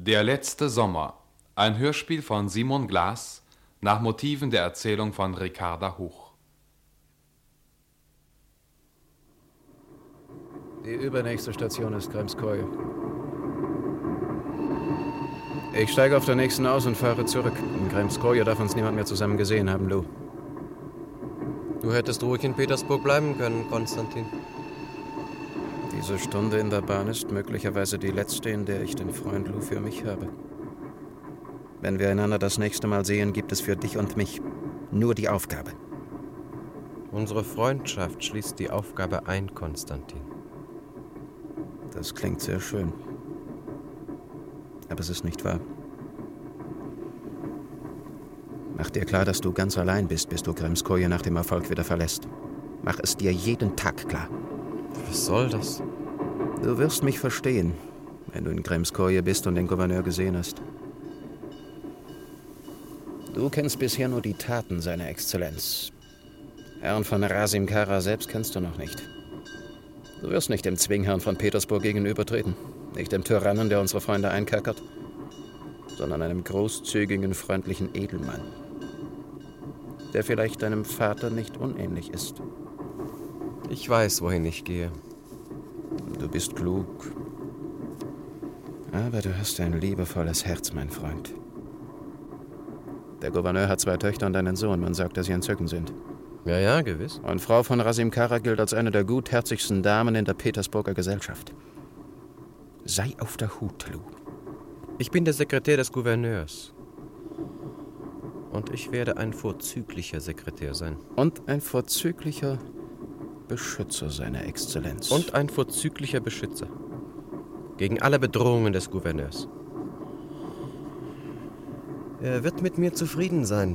Der letzte Sommer. Ein Hörspiel von Simon Glas nach Motiven der Erzählung von Ricarda Huch. Die übernächste Station ist Kremskoje. Ich steige auf der nächsten aus und fahre zurück. In Kremskoje darf uns niemand mehr zusammen gesehen haben, Lou. Du hättest ruhig in Petersburg bleiben können, Konstantin. Diese Stunde in der Bahn ist möglicherweise die letzte, in der ich den Freund Lou für mich habe. Wenn wir einander das nächste Mal sehen, gibt es für dich und mich nur die Aufgabe. Unsere Freundschaft schließt die Aufgabe ein, Konstantin. Das klingt sehr schön. Aber es ist nicht wahr. Mach dir klar, dass du ganz allein bist, bis du Kremskoje nach dem Erfolg wieder verlässt. Mach es dir jeden Tag klar. Was soll das? Du wirst mich verstehen, wenn du in Kremskoje bist und den Gouverneur gesehen hast. Du kennst bisher nur die Taten seiner Exzellenz. Herrn von Rasim Kara selbst kennst du noch nicht. Du wirst nicht dem Zwingherrn von Petersburg gegenübertreten, nicht dem Tyrannen, der unsere Freunde einkerkert, sondern einem großzügigen, freundlichen Edelmann, der vielleicht deinem Vater nicht unähnlich ist. Ich weiß, wohin ich gehe. Du bist klug. Aber du hast ein liebevolles Herz, mein Freund. Der Gouverneur hat 2 Töchter und einen Sohn. Man sagt, dass sie entzückend sind. Ja, gewiss. Und Frau von Rasim Kara gilt als eine der gutherzigsten Damen in der Petersburger Gesellschaft. Sei auf der Hut, Lou. Ich bin der Sekretär des Gouverneurs. Und ich werde ein vorzüglicher Sekretär sein. Und ein vorzüglicher Beschützer seiner Exzellenz. Und ein vorzüglicher Beschützer. Gegen alle Bedrohungen des Gouverneurs. Er wird mit mir zufrieden sein.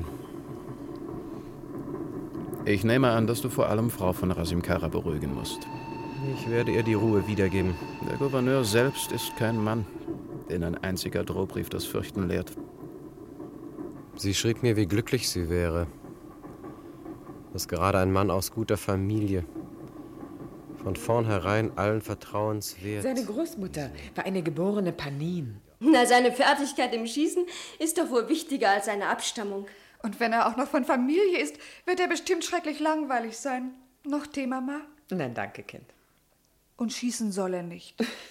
Ich nehme an, dass du vor allem Frau von Rasim Kara beruhigen musst. Ich werde ihr die Ruhe wiedergeben. Der Gouverneur selbst ist kein Mann, den ein einziger Drohbrief das Fürchten lehrt. Sie schrieb mir, wie glücklich sie wäre, dass gerade ein Mann aus guter Familie, von vornherein allen Vertrauens wert. Seine Großmutter war eine geborene Panin. Na, seine Fertigkeit im Schießen ist doch wohl wichtiger als seine Abstammung. Und wenn er auch noch von Familie ist, wird er bestimmt schrecklich langweilig sein. Noch Tee, Mama? Nein, danke, Kind. Und schießen soll er nicht.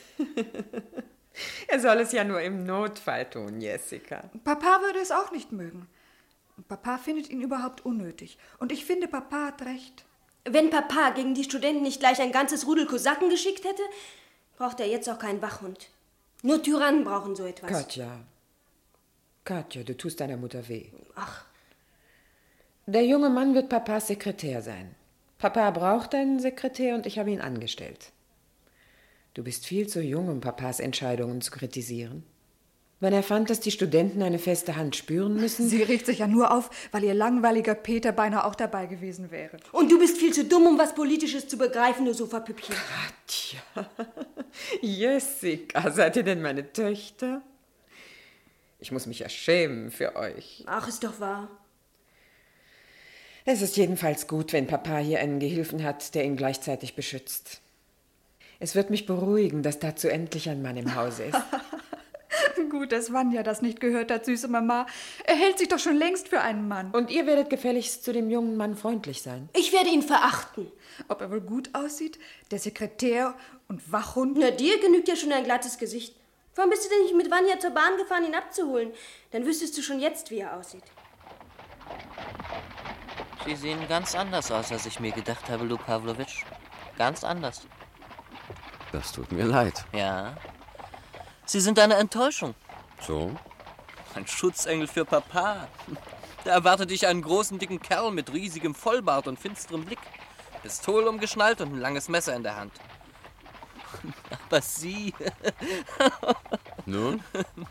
Er soll es ja nur im Notfall tun, Jessica. Papa würde es auch nicht mögen. Papa findet ihn überhaupt unnötig. Und ich finde, Papa hat recht. Wenn Papa gegen die Studenten nicht gleich ein ganzes Rudel Kosaken geschickt hätte, braucht er jetzt auch keinen Wachhund. Nur Tyrannen brauchen so etwas. Katja, du tust deiner Mutter weh. Ach. Der junge Mann wird Papas Sekretär sein. Papa braucht einen Sekretär und ich habe ihn angestellt. Du bist viel zu jung, um Papas Entscheidungen zu kritisieren. Wenn er fand, dass die Studenten eine feste Hand spüren müssen... Sie regt sich ja nur auf, weil ihr langweiliger Peter beinahe auch dabei gewesen wäre. Und du bist viel zu dumm, um was Politisches zu begreifen, du Sofapüppchen. Katja, Jessica, seid ihr denn meine Töchter? Ich muss mich ja schämen für euch. Ach, ist doch wahr. Es ist jedenfalls gut, wenn Papa hier einen Gehilfen hat, der ihn gleichzeitig beschützt. Es wird mich beruhigen, dass dazu endlich ein Mann im Hause ist. Gut, dass Vanya das nicht gehört hat, süße Mama. Er hält sich doch schon längst für einen Mann. Und ihr werdet gefälligst zu dem jungen Mann freundlich sein. Ich werde ihn verachten. Ob er wohl gut aussieht? Der Sekretär und Wachhund? Na, dir genügt ja schon ein glattes Gesicht. Warum bist du denn nicht mit Vanya zur Bahn gefahren, ihn abzuholen? Dann wüsstest du schon jetzt, wie er aussieht. Sie sehen ganz anders aus, als ich mir gedacht habe, Lou Pawlowitsch. Ganz anders. Das tut mir leid. Ja. Sie sind eine Enttäuschung. So? Ein Schutzengel für Papa. Da erwartete ich einen großen, dicken Kerl mit riesigem Vollbart und finsterem Blick. Pistole umgeschnallt und ein langes Messer in der Hand. Aber Sie... Nun?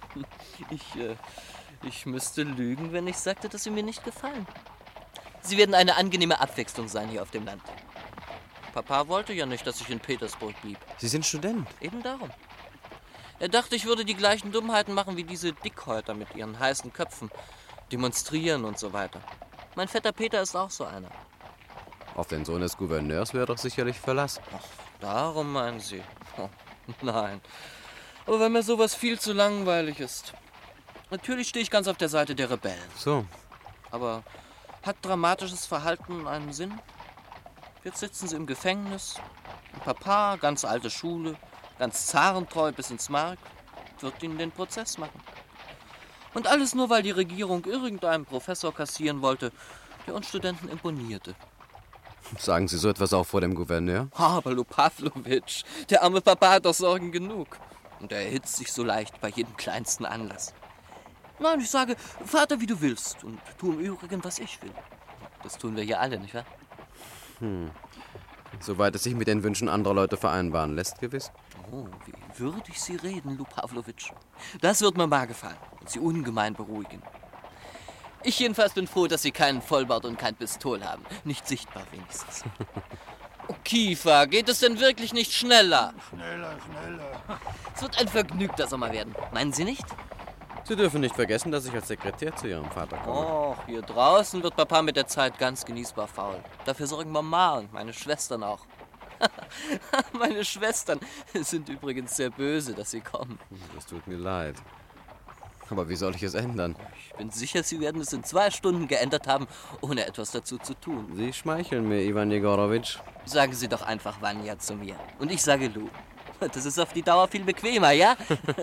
Ich müsste lügen, wenn ich sagte, dass Sie mir nicht gefallen. Sie werden eine angenehme Abwechslung sein hier auf dem Land. Papa wollte ja nicht, dass ich in Petersburg blieb. Sie sind Student. Eben darum. Er dachte, ich würde die gleichen Dummheiten machen wie diese Dickhäuter mit ihren heißen Köpfen. Demonstrieren und so weiter. Mein Vetter Peter ist auch so einer. Auf den Sohn des Gouverneurs wäre doch sicherlich Verlass. Ach, darum meinen Sie? Oh, nein. Aber weil mir sowas viel zu langweilig ist. Natürlich stehe ich ganz auf der Seite der Rebellen. So. Aber hat dramatisches Verhalten einen Sinn? Jetzt sitzen sie im Gefängnis. Und Papa, ganz alte Schule, ganz zarentreu bis ins Mark, wird ihnen den Prozess machen. Und alles nur, weil die Regierung irgendeinen Professor kassieren wollte, der uns Studenten imponierte. Sagen Sie so etwas auch vor dem Gouverneur? Aber Lupavlovitsch, der arme Papa hat doch Sorgen genug. Und er erhitzt sich so leicht bei jedem kleinsten Anlass. Nein, ich sage, Vater, wie du willst. Und tu im Übrigen, was ich will. Das tun wir ja alle, nicht wahr? Soweit es sich mit den Wünschen anderer Leute vereinbaren lässt, gewiss. Oh, wie würdig Sie reden, Lupavlovitsch. Das wird mir mal gefallen und Sie ungemein beruhigen. Ich jedenfalls bin froh, dass Sie keinen Vollbart und kein Pistol haben. Nicht sichtbar wenigstens. Oh, Kiefer, geht es denn wirklich nicht schneller? Schneller. Es wird ein vergnügter Sommer werden. Meinen Sie nicht? Sie dürfen nicht vergessen, dass ich als Sekretär zu Ihrem Vater komme. Oh, hier draußen wird Papa mit der Zeit ganz genießbar faul. Dafür sorgen Mama und meine Schwestern auch. Meine Schwestern sind übrigens sehr böse, dass sie kommen. Das tut mir leid. Aber wie soll ich es ändern? Ich bin sicher, Sie werden es in 2 Stunden geändert haben, ohne etwas dazu zu tun. Sie schmeicheln mir, Ivan Jegorowitsch. Sagen Sie doch einfach Vanya zu mir. Und ich sage Lou. Das ist auf die Dauer viel bequemer, ja?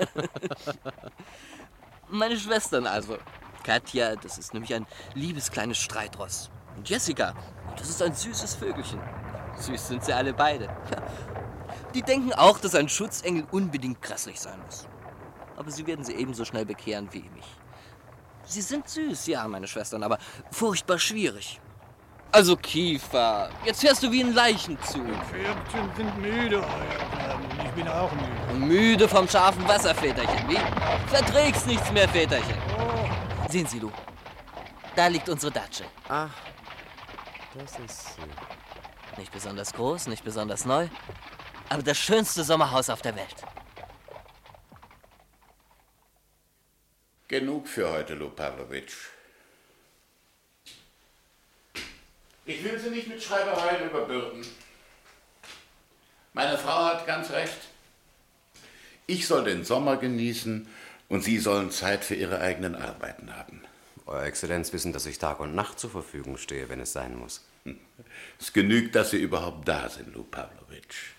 Meine Schwestern also. Katja, das ist nämlich ein liebes kleines Streitross. Und Jessica, das ist ein süßes Vögelchen. Süß sind sie alle beide. Ja. Die denken auch, dass ein Schutzengel unbedingt grässlich sein muss. Aber sie werden sie ebenso schnell bekehren wie mich. Sie sind süß, ja, meine Schwestern, aber furchtbar schwierig. Also Kiefer, jetzt fährst du wie ein Leichenzug. Pferdchen sind müde, euer Gnaden. Ich bin auch müde. Müde vom scharfen Wasser, Väterchen, wie? Verträgst nichts mehr, Väterchen. Sehen Sie, Lou, da liegt unsere Datsche. Ach, das ist sie. Nicht besonders groß, nicht besonders neu, aber das schönste Sommerhaus auf der Welt. Genug für heute, Lupavlovitsch. Ich will Sie nicht mit Schreibereien überbürden. Meine Frau hat ganz recht. Ich soll den Sommer genießen und Sie sollen Zeit für Ihre eigenen Arbeiten haben. Euer Exzellenz wissen, dass ich Tag und Nacht zur Verfügung stehe, wenn es sein muss. Es genügt, dass Sie überhaupt da sind, Lupavlovitsch.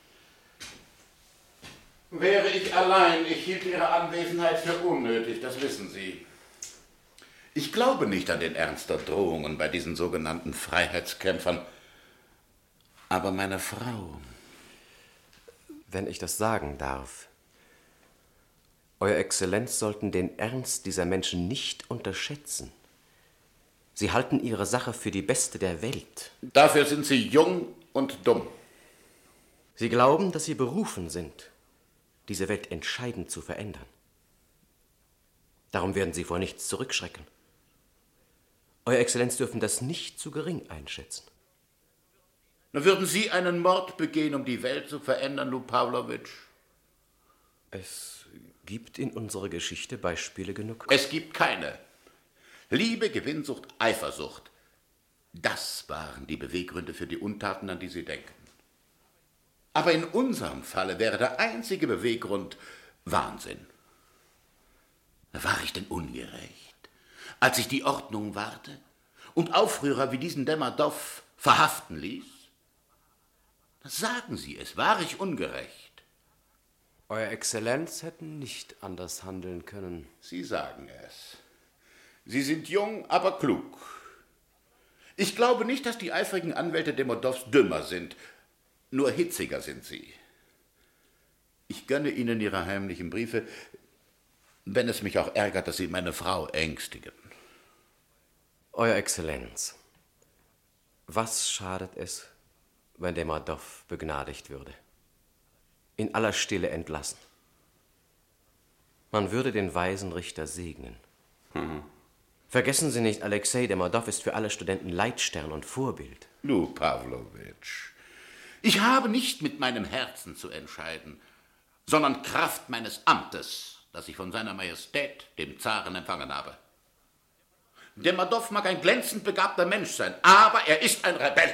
Wäre ich allein, ich hielt Ihre Anwesenheit für unnötig, das wissen Sie. Ich glaube nicht an den Ernst der Drohungen bei diesen sogenannten Freiheitskämpfern. Aber meine Frau... Wenn ich das sagen darf. Euer Exzellenz sollten den Ernst dieser Menschen nicht unterschätzen. Sie halten ihre Sache für die beste der Welt. Dafür sind Sie jung und dumm. Sie glauben, dass Sie berufen sind, diese Welt entscheidend zu verändern. Darum werden Sie vor nichts zurückschrecken. Euer Exzellenz dürfen das nicht zu gering einschätzen. Würden Sie einen Mord begehen, um die Welt zu verändern, Lupavlovitsch? Es gibt in unserer Geschichte Beispiele genug. Es gibt keine. Liebe, Gewinnsucht, Eifersucht. Das waren die Beweggründe für die Untaten, an die Sie denken. Aber in unserem Falle wäre der einzige Beweggrund Wahnsinn. War ich denn ungerecht, als ich die Ordnung wahrte und Aufrührer wie diesen Demadow verhaften ließ? Sagen Sie es, war ich ungerecht? Euer Exzellenz hätten nicht anders handeln können. Sie sagen es. Sie sind jung, aber klug. Ich glaube nicht, dass die eifrigen Anwälte Demodows dümmer sind. Nur hitziger sind sie. Ich gönne Ihnen Ihre heimlichen Briefe, wenn es mich auch ärgert, dass Sie meine Frau ängstigen. Euer Exzellenz, was schadet es, wenn Demodow begnadigt würde? In aller Stille entlassen. Man würde den weisen Richter segnen. Vergessen Sie nicht, Alexei Demodow ist für alle Studenten Leitstern und Vorbild. Lupavlovitsch, ich habe nicht mit meinem Herzen zu entscheiden, sondern Kraft meines Amtes, das ich von seiner Majestät, dem Zaren, empfangen habe. Demodow mag ein glänzend begabter Mensch sein, aber er ist ein Rebell.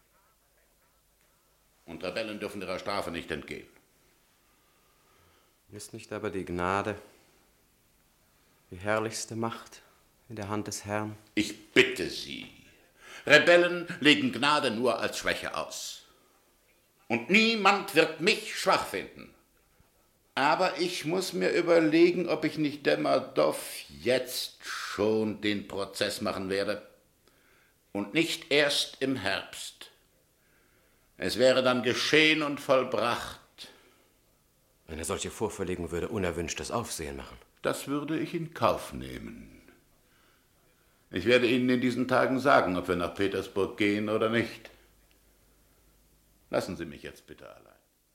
Und Rebellen dürfen ihrer Strafe nicht entgehen. Ist nicht aber die Gnade die herrlichste Macht in der Hand des Herrn? Ich bitte Sie. Rebellen legen Gnade nur als Schwäche aus. Und niemand wird mich schwach finden. Aber ich muss mir überlegen, ob ich nicht Demerdow jetzt schon den Prozess machen werde. Und nicht erst im Herbst. Es wäre dann geschehen und vollbracht. Eine solche Vorverlegung würde unerwünschtes Aufsehen machen. Das würde ich in Kauf nehmen. Ich werde Ihnen in diesen Tagen sagen, ob wir nach Petersburg gehen oder nicht. Lassen Sie mich jetzt bitte allein.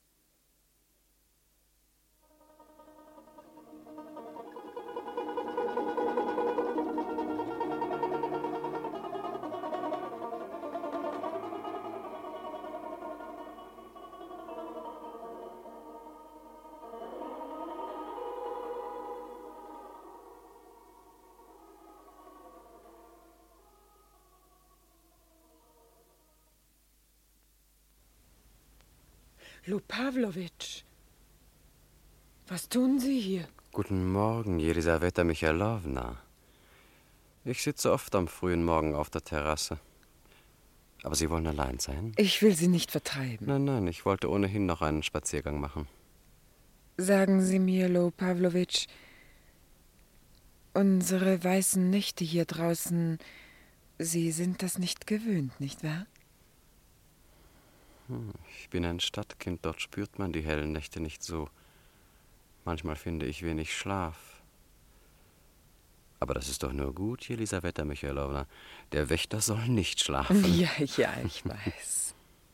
Lou Pawlowitsch, was tun Sie hier? Guten Morgen, Jelisaweta Michailowna. Ich sitze oft am frühen Morgen auf der Terrasse. Aber Sie wollen allein sein? Ich will Sie nicht vertreiben. Nein, ich wollte ohnehin noch einen Spaziergang machen. Sagen Sie mir, Lou Pawlowitsch, unsere weißen Nächte hier draußen, Sie sind das nicht gewöhnt, nicht wahr? Ich bin ein Stadtkind, dort spürt man die hellen Nächte nicht so. Manchmal finde ich wenig Schlaf. Aber das ist doch nur gut, Jelisaweta Michailowna. Der Wächter soll nicht schlafen. Ja, ich weiß.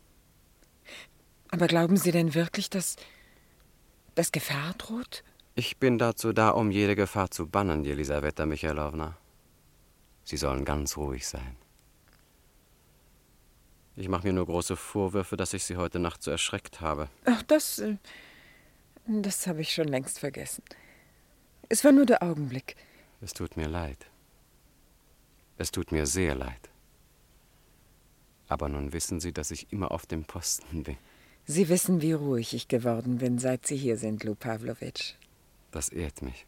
Aber glauben Sie denn wirklich, dass Gefahr droht? Ich bin dazu da, um jede Gefahr zu bannen, Jelisaweta Michailowna. Sie sollen ganz ruhig sein. Ich mache mir nur große Vorwürfe, dass ich Sie heute Nacht so erschreckt habe. Ach, das habe ich schon längst vergessen. Es war nur der Augenblick. Es tut mir leid. Es tut mir sehr leid. Aber nun wissen Sie, dass ich immer auf dem Posten bin. Sie wissen, wie ruhig ich geworden bin, seit Sie hier sind, Lou Pawlowitsch. Das ehrt mich.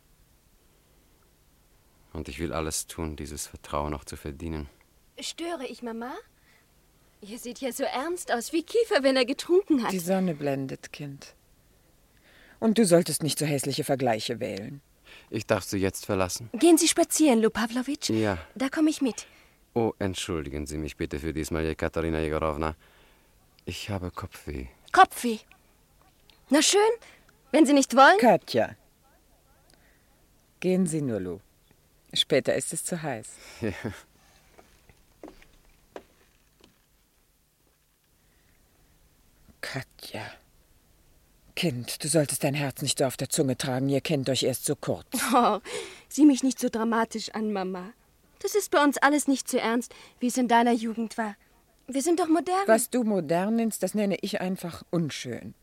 Und ich will alles tun, dieses Vertrauen noch zu verdienen. Störe ich, Mama? Ihr seht ja so ernst aus wie Kiefer, wenn er getrunken hat. Die Sonne blendet, Kind. Und du solltest nicht so hässliche Vergleiche wählen. Ich darf Sie jetzt verlassen? Gehen Sie spazieren, Lou Pawlowitsch? Ja. Da komme ich mit. Oh, entschuldigen Sie mich bitte für diesmal, Jekaterina Jegorowna. Ich habe Kopfweh. Kopfweh? Na schön, wenn Sie nicht wollen. Katja. Gehen Sie nur, Lou. Später ist es zu heiß. Ja. Katja. Kind, du solltest dein Herz nicht so auf der Zunge tragen. Ihr kennt euch erst so kurz. Oh, sieh mich nicht so dramatisch an, Mama. Das ist bei uns alles nicht so ernst, wie es in deiner Jugend war. Wir sind doch modern. Was du modern nennst, das nenne ich einfach unschön.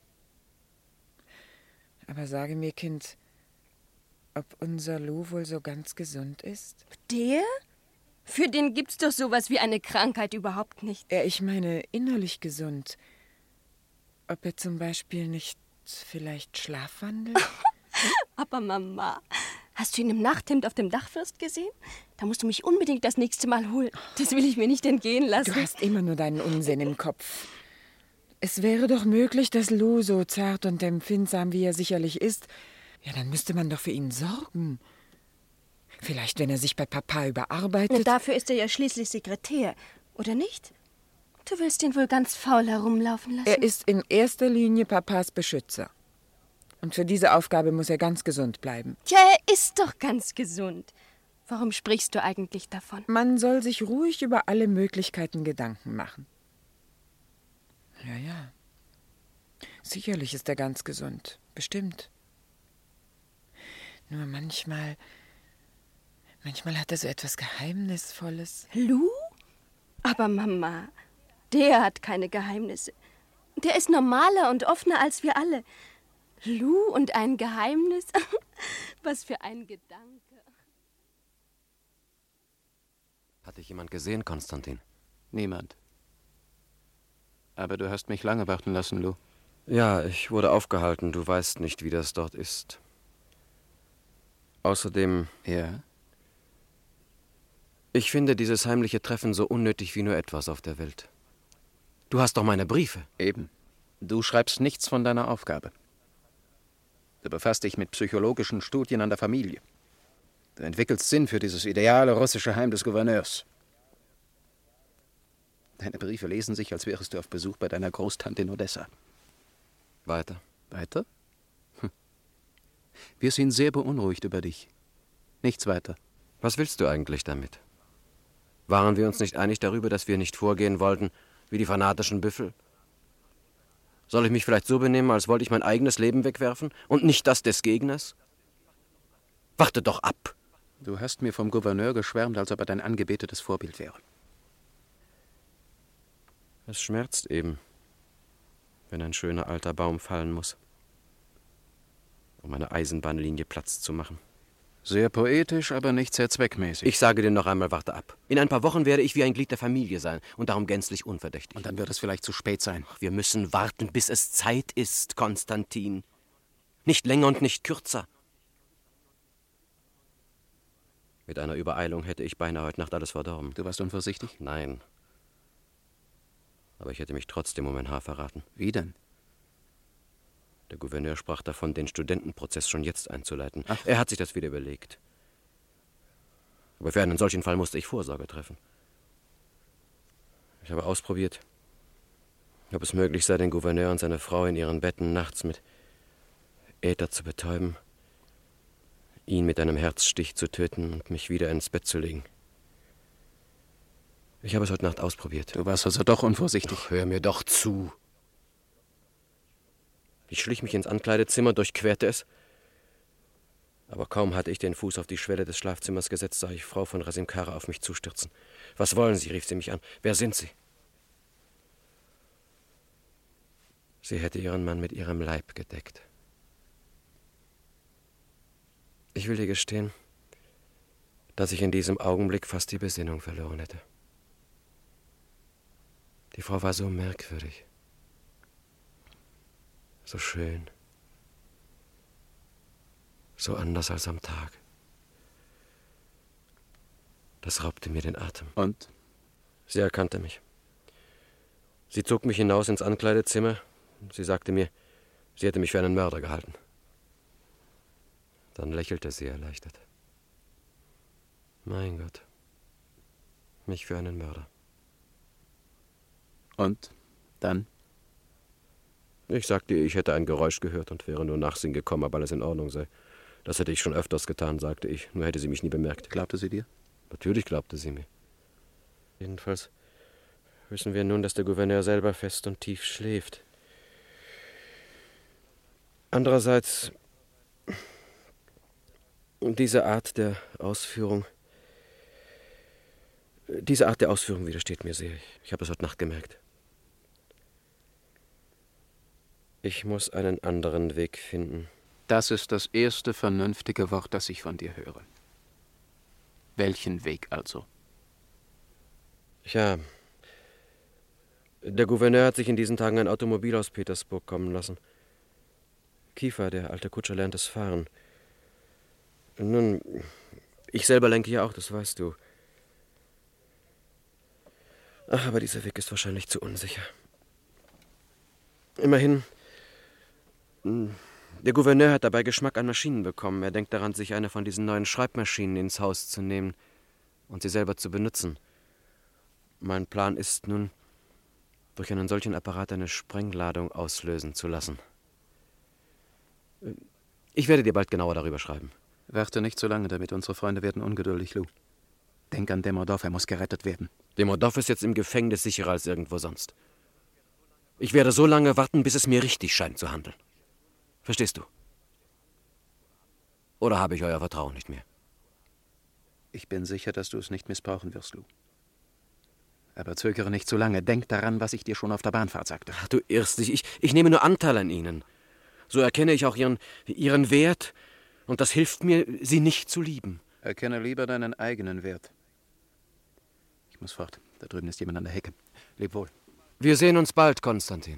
Aber sage mir, Kind, ob unser Lou wohl so ganz gesund ist? Der? Für den gibt's doch sowas wie eine Krankheit überhaupt nicht. Ja, ich meine innerlich gesund. Ob er zum Beispiel nicht vielleicht schlafwandelt? Aber Mama, hast du ihn im Nachthemd auf dem Dachfirst gesehen? Da musst du mich unbedingt das nächste Mal holen. Das will ich mir nicht entgehen lassen. Du hast immer nur deinen Unsinn im Kopf. Es wäre doch möglich, dass Lou, so zart und empfindsam wie er sicherlich ist, ja, dann müsste man doch für ihn sorgen. Vielleicht, wenn er sich bei Papa überarbeitet. Na, dafür ist er ja schließlich Sekretär, oder nicht? Du willst ihn wohl ganz faul herumlaufen lassen? Er ist in erster Linie Papas Beschützer. Und für diese Aufgabe muss er ganz gesund bleiben. Tja, er ist doch ganz gesund. Warum sprichst du eigentlich davon? Man soll sich ruhig über alle Möglichkeiten Gedanken machen. Ja. Sicherlich ist er ganz gesund. Bestimmt. Nur manchmal hat er so etwas Geheimnisvolles. Lou? Aber Mama, der hat keine Geheimnisse. Der ist normaler und offener als wir alle. Lou und ein Geheimnis? Was für ein Gedanke. Hat dich jemand gesehen, Konstantin? Niemand. Aber du hast mich lange warten lassen, Lou. Ja, ich wurde aufgehalten. Du weißt nicht, wie das dort ist. Außerdem... Ja? Ich finde dieses heimliche Treffen so unnötig wie nur etwas auf der Welt. Du hast doch meine Briefe. Eben. Du schreibst nichts von deiner Aufgabe. Du befasst dich mit psychologischen Studien an der Familie. Du entwickelst Sinn für dieses ideale russische Heim des Gouverneurs. Deine Briefe lesen sich, als wärest du auf Besuch bei deiner Großtante in Odessa. Weiter. Weiter? Wir sind sehr beunruhigt über dich. Nichts weiter. Was willst du eigentlich damit? Waren wir uns nicht einig darüber, dass wir nicht vorgehen wollten wie die fanatischen Büffel? Soll ich mich vielleicht so benehmen, als wollte ich mein eigenes Leben wegwerfen und nicht das des Gegners? Warte doch ab! Du hast mir vom Gouverneur geschwärmt, als ob er dein angebetetes Vorbild wäre. Es schmerzt eben, wenn ein schöner alter Baum fallen muss, um eine Eisenbahnlinie Platz zu machen. Sehr poetisch, aber nicht sehr zweckmäßig. Ich sage dir noch einmal, warte ab. In ein paar Wochen werde ich wie ein Glied der Familie sein und darum gänzlich unverdächtig. Und dann wird es vielleicht zu spät sein. Wir müssen warten, bis es Zeit ist, Konstantin. Nicht länger und nicht kürzer. Mit einer Übereilung hätte ich beinahe heute Nacht alles verdorben. Du warst unvorsichtig? Nein. Aber ich hätte mich trotzdem um ein Haar verraten. Wie denn? Der Gouverneur sprach davon, den Studentenprozess schon jetzt einzuleiten. Ach. Er hat sich das wieder überlegt. Aber für einen solchen Fall musste ich Vorsorge treffen. Ich habe ausprobiert, ob es möglich sei, den Gouverneur und seine Frau in ihren Betten nachts mit Äther zu betäuben, ihn mit einem Herzstich zu töten und mich wieder ins Bett zu legen. Ich habe es heute Nacht ausprobiert. Du warst also doch unvorsichtig. Ach, hör mir doch zu. Ich schlich mich ins Ankleidezimmer, durchquerte es. Aber kaum hatte ich den Fuß auf die Schwelle des Schlafzimmers gesetzt, sah ich Frau von Rasim Kara auf mich zustürzen. »Was wollen Sie?« rief sie mich an. »Wer sind Sie?« Sie hätte ihren Mann mit ihrem Leib gedeckt. Ich will dir gestehen, dass ich in diesem Augenblick fast die Besinnung verloren hätte. Die Frau war so merkwürdig. So schön. So anders als am Tag. Das raubte mir den Atem. Und? Sie erkannte mich. Sie zog mich hinaus ins Ankleidezimmer. Sie sagte mir, sie hätte mich für einen Mörder gehalten. Dann lächelte sie erleichtert. Mein Gott. Mich für einen Mörder. Und? Dann? Ich sagte ihr, ich hätte ein Geräusch gehört und wäre nur Nachsinn gekommen, ob alles in Ordnung sei. Das hätte ich schon öfters getan, sagte ich, nur hätte sie mich nie bemerkt. Glaubte sie dir? Natürlich glaubte sie mir. Jedenfalls wissen wir nun, dass der Gouverneur selber fest und tief schläft. Andererseits, diese Art der Ausführung widersteht mir sehr. Ich habe es heute Nacht gemerkt. Ich muss einen anderen Weg finden. Das ist das erste vernünftige Wort, das ich von dir höre. Welchen Weg also? Ja, der Gouverneur hat sich in diesen Tagen ein Automobil aus Petersburg kommen lassen. Kiefer, der alte Kutscher, lernt es fahren. Nun, ich selber lenke ja auch, das weißt du. Ach, aber dieser Weg ist wahrscheinlich zu unsicher. Immerhin, der Gouverneur hat dabei Geschmack an Maschinen bekommen. Er denkt daran, sich eine von diesen neuen Schreibmaschinen ins Haus zu nehmen und sie selber zu benutzen. Mein Plan ist nun, durch einen solchen Apparat eine Sprengladung auslösen zu lassen. Ich werde dir bald genauer darüber schreiben. Warte nicht so lange damit, unsere Freunde werden ungeduldig, Lou. Denk an Demodov, er muss gerettet werden. Demodov ist jetzt im Gefängnis sicherer als irgendwo sonst. Ich werde so lange warten, bis es mir richtig scheint zu handeln. Verstehst du? Oder habe ich euer Vertrauen nicht mehr? Ich bin sicher, dass du es nicht missbrauchen wirst, Lou. Aber zögere nicht zu lange. Denk daran, was ich dir schon auf der Bahnfahrt sagte. Ach, du irrst dich. Ich nehme nur Anteil an ihnen. So erkenne ich auch ihren Wert. Und das hilft mir, sie nicht zu lieben. Erkenne lieber deinen eigenen Wert. Ich muss fort. Da drüben ist jemand an der Hecke. Leb wohl. Wir sehen uns bald, Konstantin.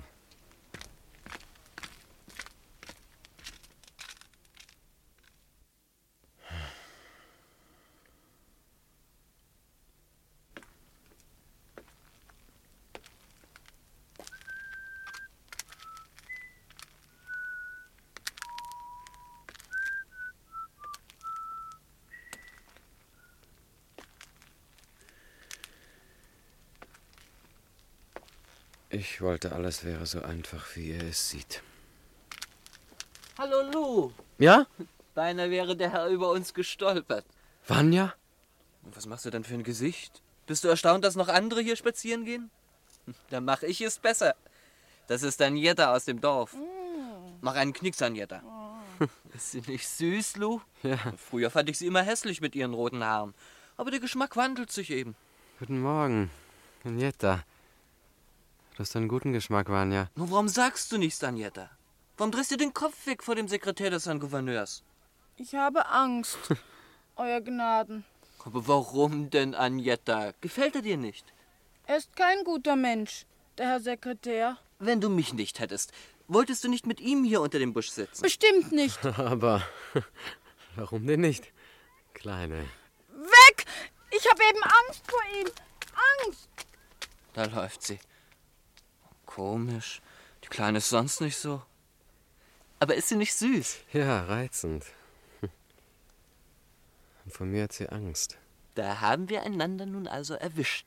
Ich wollte, alles wäre so einfach, wie ihr es sieht. Hallo, Lou. Ja? Beinahe wäre der Herr über uns gestolpert. Vanya? Was machst du denn für ein Gesicht? Bist du erstaunt, dass noch andere hier spazieren gehen? Dann mache ich es besser. Das ist ein Jetta aus dem Dorf. Mach einen Knicks an Jetta. Ist sie nicht süß, Lou? Ja. Früher fand ich sie immer hässlich mit ihren roten Haaren. Aber der Geschmack wandelt sich eben. Guten Morgen, Jetta. Du hast einen guten Geschmack, Vanya. Nur warum sagst du nichts, Anjetta? Warum drehst du den Kopf weg vor dem Sekretär des Herrn Gouverneurs? Ich habe Angst, Euer Gnaden. Aber warum denn, Anjetta? Gefällt er dir nicht? Er ist kein guter Mensch, der Herr Sekretär. Wenn du mich nicht hättest, wolltest du nicht mit ihm hier unter dem Busch sitzen? Bestimmt nicht. Aber warum denn nicht, Kleine? Weg! Ich habe eben Angst vor ihm. Angst! Da läuft sie. Komisch. Die Kleine ist sonst nicht so. Aber ist sie nicht süß? Ja, reizend. Und von mir hat sie Angst. Da haben wir einander nun also erwischt.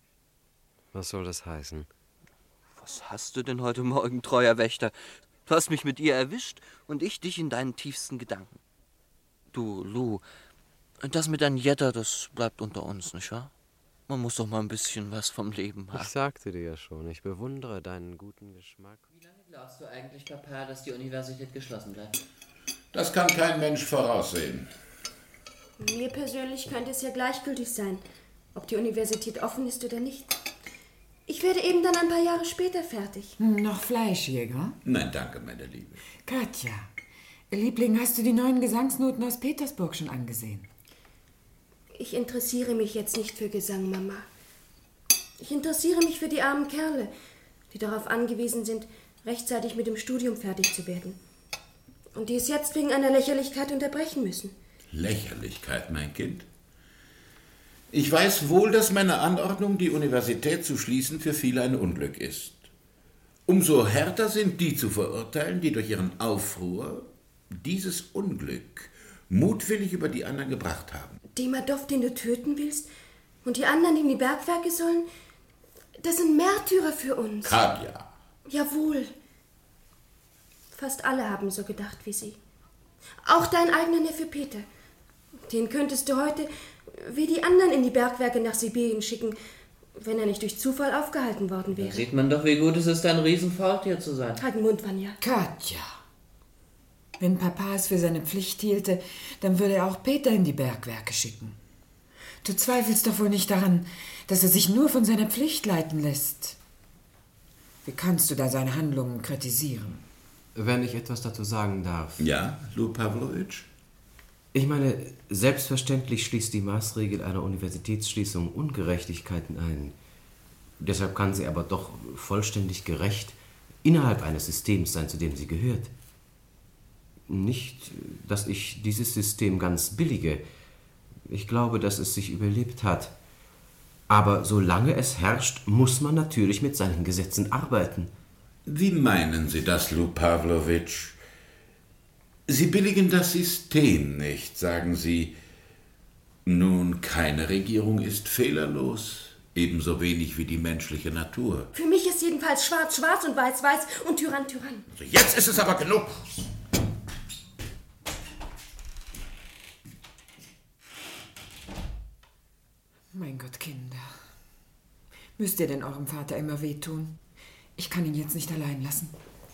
Was soll das heißen? Was hast du denn heute Morgen, treuer Wächter? Du hast mich mit ihr erwischt und ich dich in deinen tiefsten Gedanken. Du, Lou, das mit Anjetta, das bleibt unter uns, nicht wahr? Man muss doch mal ein bisschen was vom Leben haben. Ich sagte dir ja schon, ich bewundere deinen guten Geschmack. Wie lange glaubst du eigentlich, Papa, dass die Universität geschlossen bleibt? Das kann kein Mensch voraussehen. Mir persönlich könnte es ja gleichgültig sein, ob die Universität offen ist oder nicht. Ich werde eben dann ein paar Jahre später fertig. Noch Fleischjäger? Nein, danke, meine Liebe. Katja, Liebling, hast du die neuen Gesangsnoten aus Petersburg schon angesehen? Ich interessiere mich jetzt nicht für Gesang, Mama. Ich interessiere mich für die armen Kerle, die darauf angewiesen sind, rechtzeitig mit dem Studium fertig zu werden. Und die es jetzt wegen einer Lächerlichkeit unterbrechen müssen. Lächerlichkeit, mein Kind? Ich weiß wohl, dass meine Anordnung, die Universität zu schließen, für viele ein Unglück ist. Umso härter sind die zu verurteilen, die durch ihren Aufruhr dieses Unglück mutwillig über die anderen gebracht haben. Demidov, den du töten willst, und die anderen, die in die Bergwerke sollen, das sind Märtyrer für uns. Katja. Jawohl. Fast alle haben so gedacht wie sie. Auch dein eigener Neffe Peter. Den könntest du heute wie die anderen in die Bergwerke nach Sibirien schicken, wenn er nicht durch Zufall aufgehalten worden wäre. Da sieht man doch, wie gut es ist, ein Riesenfaultier zu sein. Halt den Mund, Vanya. Katja. Wenn Papa es für seine Pflicht hielte, dann würde er auch Peter in die Bergwerke schicken. Du zweifelst doch wohl nicht daran, dass er sich nur von seiner Pflicht leiten lässt. Wie kannst du da seine Handlungen kritisieren? Wenn ich etwas dazu sagen darf. Ja, Lou Pawlowitsch? Ich meine, selbstverständlich schließt die Maßregel einer Universitätsschließung Ungerechtigkeiten ein. Deshalb kann sie aber doch vollständig gerecht innerhalb eines Systems sein, zu dem sie gehört. Nicht, dass ich dieses System ganz billige. Ich glaube, dass es sich überlebt hat. Aber solange es herrscht, muss man natürlich mit seinen Gesetzen arbeiten. Wie meinen Sie das, Lou Pawlowitsch? Sie billigen das System nicht, sagen Sie. Nun, keine Regierung ist fehlerlos, ebenso wenig wie die menschliche Natur. Für mich ist jedenfalls schwarz schwarz und weiß weiß und Tyrann Tyrann. Jetzt ist es aber genug. Mein Gott, Kinder. Müsst ihr denn eurem Vater immer wehtun? Ich kann ihn jetzt nicht allein lassen.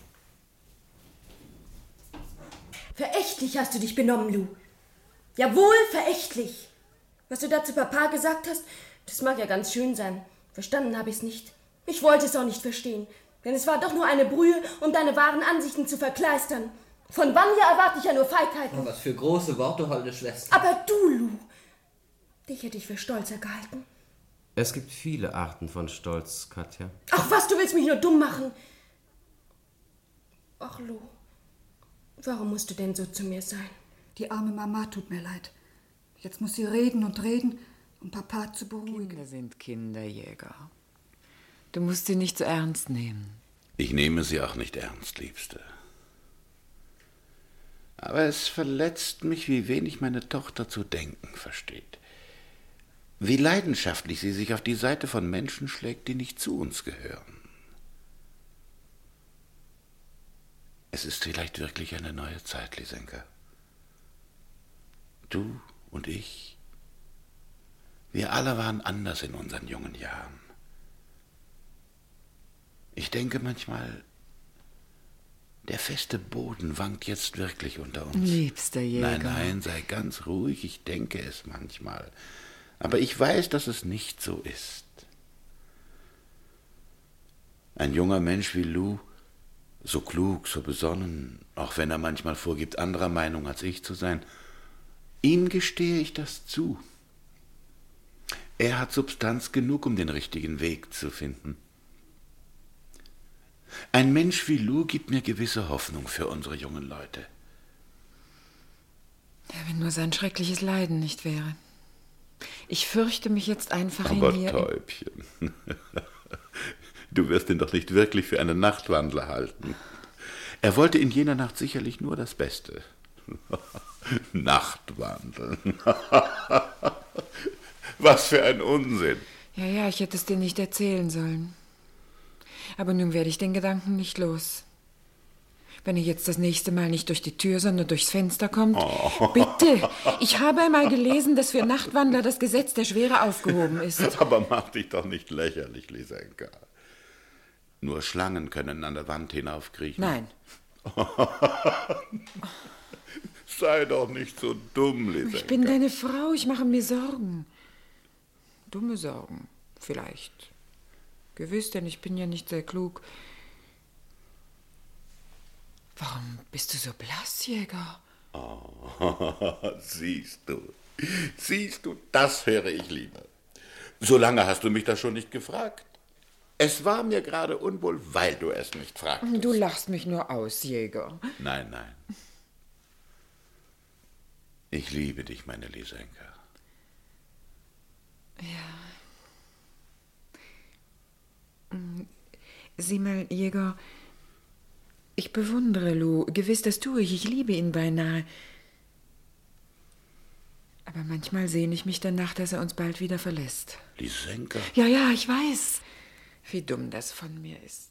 Verächtlich hast du dich benommen, Lou. Jawohl, verächtlich. Was du da zu Papa gesagt hast, das mag ja ganz schön sein. Verstanden habe ich's nicht. Ich wollte es auch nicht verstehen. Denn es war doch nur eine Brühe, um deine wahren Ansichten zu verkleistern. Von Vanya erwarte ich ja nur Feigheiten. Oh, was für große Worte, holde Schwester. Aber du, Lou, dich hätte ich für stolzer gehalten. Es gibt viele Arten von Stolz, Katja. Ach was, du willst mich nur dumm machen. Ach, Lou, warum musst du denn so zu mir sein? Die arme Mama tut mir leid. Jetzt muss sie reden und reden, um Papa zu beruhigen. Kinder sind Kinderjäger. Du musst sie nicht so ernst nehmen. Ich nehme sie auch nicht ernst, Liebste. Aber es verletzt mich, wie wenig meine Tochter zu denken versteht. Wie leidenschaftlich sie sich auf die Seite von Menschen schlägt, die nicht zu uns gehören. Es ist vielleicht wirklich eine neue Zeit, Lisenka. Du und ich, wir alle waren anders in unseren jungen Jahren. Ich denke manchmal, der feste Boden wankt jetzt wirklich unter uns. Liebster Jäger. Nein, sei ganz ruhig, ich denke es manchmal. Aber ich weiß, dass es nicht so ist. Ein junger Mensch wie Lou, so klug, so besonnen, auch wenn er manchmal vorgibt, anderer Meinung als ich zu sein, ihm gestehe ich das zu. Er hat Substanz genug, um den richtigen Weg zu finden. Ein Mensch wie Lou gibt mir gewisse Hoffnung für unsere jungen Leute. Ja, wenn nur sein schreckliches Leiden nicht wäre. Ich fürchte mich jetzt einfach Aber in hier... Täubchen, du wirst ihn doch nicht wirklich für einen Nachtwandler halten. Er wollte in jener Nacht sicherlich nur das Beste. Nachtwandeln. Was für ein Unsinn. Ja, ich hätte es dir nicht erzählen sollen. Aber nun werde ich den Gedanken nicht los. Wenn er jetzt das nächste Mal nicht durch die Tür, sondern durchs Fenster kommt. Oh. Bitte! Ich habe einmal gelesen, dass für Nachtwandler das Gesetz der Schwere aufgehoben ist. Aber mach dich doch nicht lächerlich, Lisenka. Nur Schlangen können an der Wand hinaufkriechen. Nein. Sei doch nicht so dumm, Lisenka. Ich bin deine Frau, ich mache mir Sorgen. Dumme Sorgen, vielleicht. Gewiss, denn ich bin ja nicht sehr klug. Warum bist du so blass, Jäger? Oh, siehst du, das höre ich lieber. So lange hast du mich das schon nicht gefragt. Es war mir gerade unwohl, weil du es nicht fragtest. Du lachst mich nur aus, Jäger. Nein. Ich liebe dich, meine Lisenka. Ja. Sieh mal, Jäger, ich bewundere Lou. Gewiss, das tue ich. Ich liebe ihn beinahe. Aber manchmal sehne ich mich danach, dass er uns bald wieder verlässt. Lisenka? Ja, ich weiß, wie dumm das von mir ist.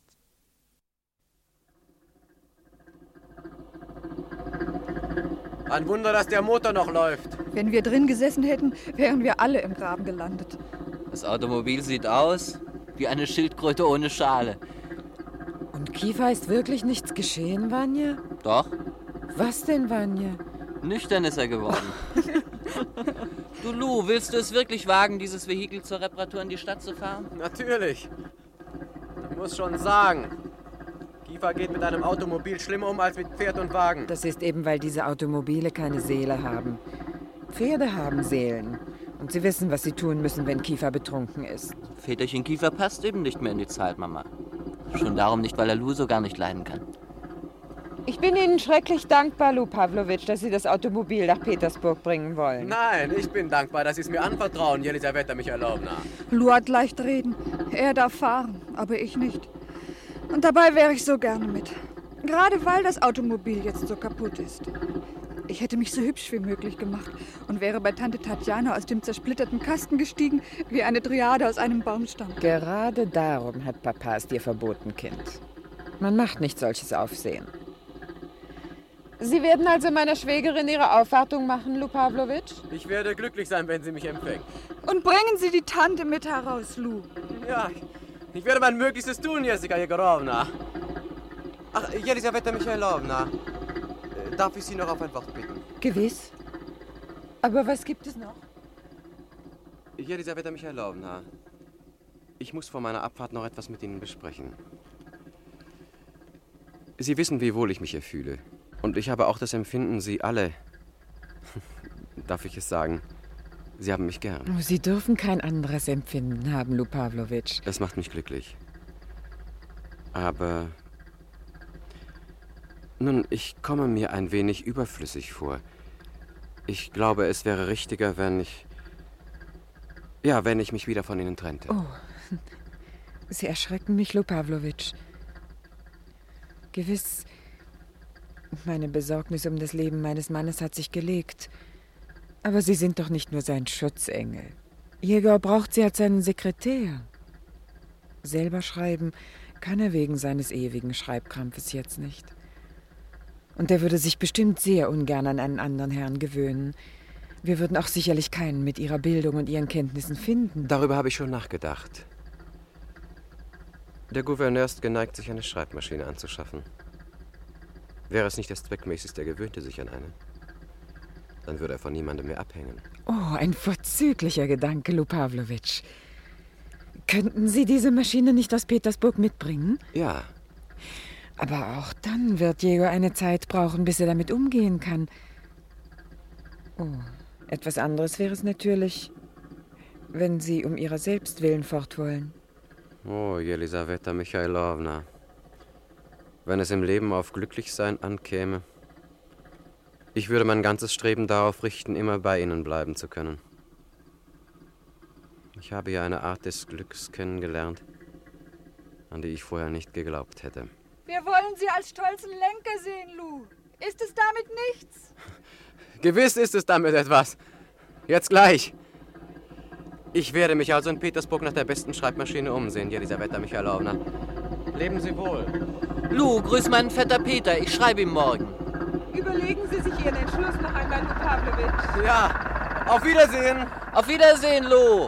Ein Wunder, dass der Motor noch läuft. Wenn wir drin gesessen hätten, wären wir alle im Graben gelandet. Das Automobil sieht aus wie eine Schildkröte ohne Schale. Und Kiefer ist wirklich nichts geschehen, Vanja? Doch. Was denn, Vanja? Nüchtern ist er geworden. Du Lou, willst du es wirklich wagen, dieses Vehikel zur Reparatur in die Stadt zu fahren? Natürlich. Ich muss schon sagen, Kiefer geht mit einem Automobil schlimmer um als mit Pferd und Wagen. Das ist eben, weil diese Automobile keine Seele haben. Pferde haben Seelen. Und sie wissen, was sie tun müssen, wenn Kiefer betrunken ist. Väterchen Kiefer passt eben nicht mehr in die Zeit, Mama. Schon darum nicht, weil er Lou so gar nicht leiden kann. Ich bin Ihnen schrecklich dankbar, Lou Pawlowitsch, dass Sie das Automobil nach Petersburg bringen wollen. Nein, ich bin dankbar, dass Sie es mir anvertrauen, Jelisaweta Michailowna. Lou hat leicht reden. Er darf fahren, aber ich nicht. Und dabei wäre ich so gerne mit. Gerade weil das Automobil jetzt so kaputt ist. Ich hätte mich so hübsch wie möglich gemacht und wäre bei Tante Tatjana aus dem zersplitterten Kasten gestiegen, wie eine Dryade aus einem Baumstamm. Gerade darum hat Papa es dir verboten, Kind. Man macht nicht solches Aufsehen. Sie werden also meiner Schwägerin ihre Aufwartung machen, Lou Pawlowitsch? Ich werde glücklich sein, wenn sie mich empfängt. Und bringen Sie die Tante mit heraus, Lou. Ja, ich werde mein Möglichstes tun, Jessica Jegorowna. Ach, Jelisaweta Michailowna, darf ich Sie noch auf ein Wort bitten? Gewiss. Aber was gibt es noch? Jelisaweta Michailowna, ich muss vor meiner Abfahrt noch etwas mit Ihnen besprechen. Sie wissen, wie wohl ich mich hier fühle. Und ich habe auch das Empfinden, Sie alle, darf ich es sagen, Sie haben mich gern. Sie dürfen kein anderes Empfinden haben, Lou Pawlowitsch. Das macht mich glücklich. Aber nun, ich komme mir ein wenig überflüssig vor. Ich glaube, es wäre richtiger, wenn ich mich wieder von Ihnen trennte. Oh, Sie erschrecken mich, Lou Pawlowitsch. Gewiss, meine Besorgnis um das Leben meines Mannes hat sich gelegt. Aber Sie sind doch nicht nur sein Schutzengel. Jäger braucht Sie als seinen Sekretär. Selber schreiben kann er wegen seines ewigen Schreibkrampfes jetzt nicht. Und er würde sich bestimmt sehr ungern an einen anderen Herrn gewöhnen. Wir würden auch sicherlich keinen mit ihrer Bildung und ihren Kenntnissen finden. Darüber habe ich schon nachgedacht. Der Gouverneur ist geneigt, sich eine Schreibmaschine anzuschaffen. Wäre es nicht das Zweckmäßigste, er gewöhnte sich an eine. Dann würde er von niemandem mehr abhängen. Oh, ein vorzüglicher Gedanke, Lou Pawlowitsch. Könnten Sie diese Maschine nicht aus Petersburg mitbringen? Ja. Aber auch dann wird Diego eine Zeit brauchen, bis er damit umgehen kann. Oh, etwas anderes wäre es natürlich, wenn Sie um Ihrer selbst willen fort wollen. Oh, Jelisaweta Michailowna. Wenn es im Leben auf Glücklichsein ankäme, ich würde mein ganzes Streben darauf richten, immer bei Ihnen bleiben zu können. Ich habe ja eine Art des Glücks kennengelernt, an die ich vorher nicht geglaubt hätte. Wir wollen Sie als stolzen Lenker sehen, Lou. Ist es damit nichts? Gewiss ist es damit etwas. Jetzt gleich. Ich werde mich also in Petersburg nach der besten Schreibmaschine umsehen, Jelisaweta Michailowna. Leben Sie wohl. Lou, grüß meinen Vetter Peter. Ich schreibe ihm morgen. Überlegen Sie sich Ihren Entschluss noch einmal, Lou Pawlowitsch. Ja, auf Wiedersehen. Auf Wiedersehen, Lou.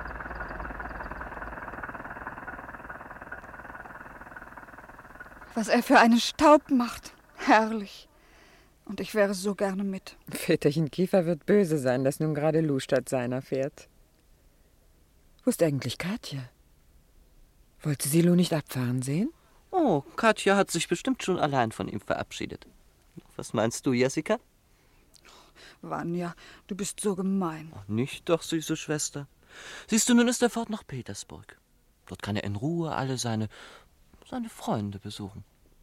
Was er für einen Staub macht. Herrlich. Und ich wäre so gerne mit. Väterchen Kiefer wird böse sein, dass nun gerade Lou statt seiner fährt. Wo ist eigentlich Katja? Wollte sie Lou nicht abfahren sehen? Oh, Katja hat sich bestimmt schon allein von ihm verabschiedet. Was meinst du, Jessica? Vanya, du bist so gemein. Ach, nicht doch, süße Schwester. Siehst du, nun ist er fort nach Petersburg. Dort kann er in Ruhe alle seine Freunde besuchen.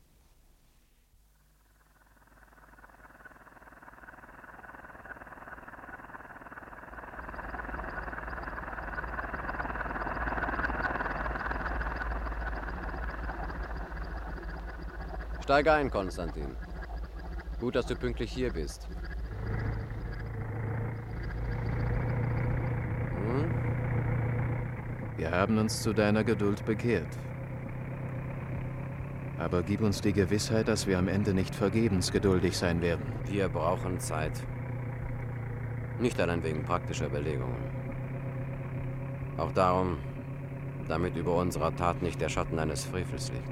Steige ein, Konstantin. Gut, dass du pünktlich hier bist. Wir haben uns zu deiner Geduld bekehrt. Aber gib uns die Gewissheit, dass wir am Ende nicht vergebens geduldig sein werden. Wir brauchen Zeit. Nicht allein wegen praktischer Überlegungen. Auch darum, damit über unserer Tat nicht der Schatten eines Frevels liegt.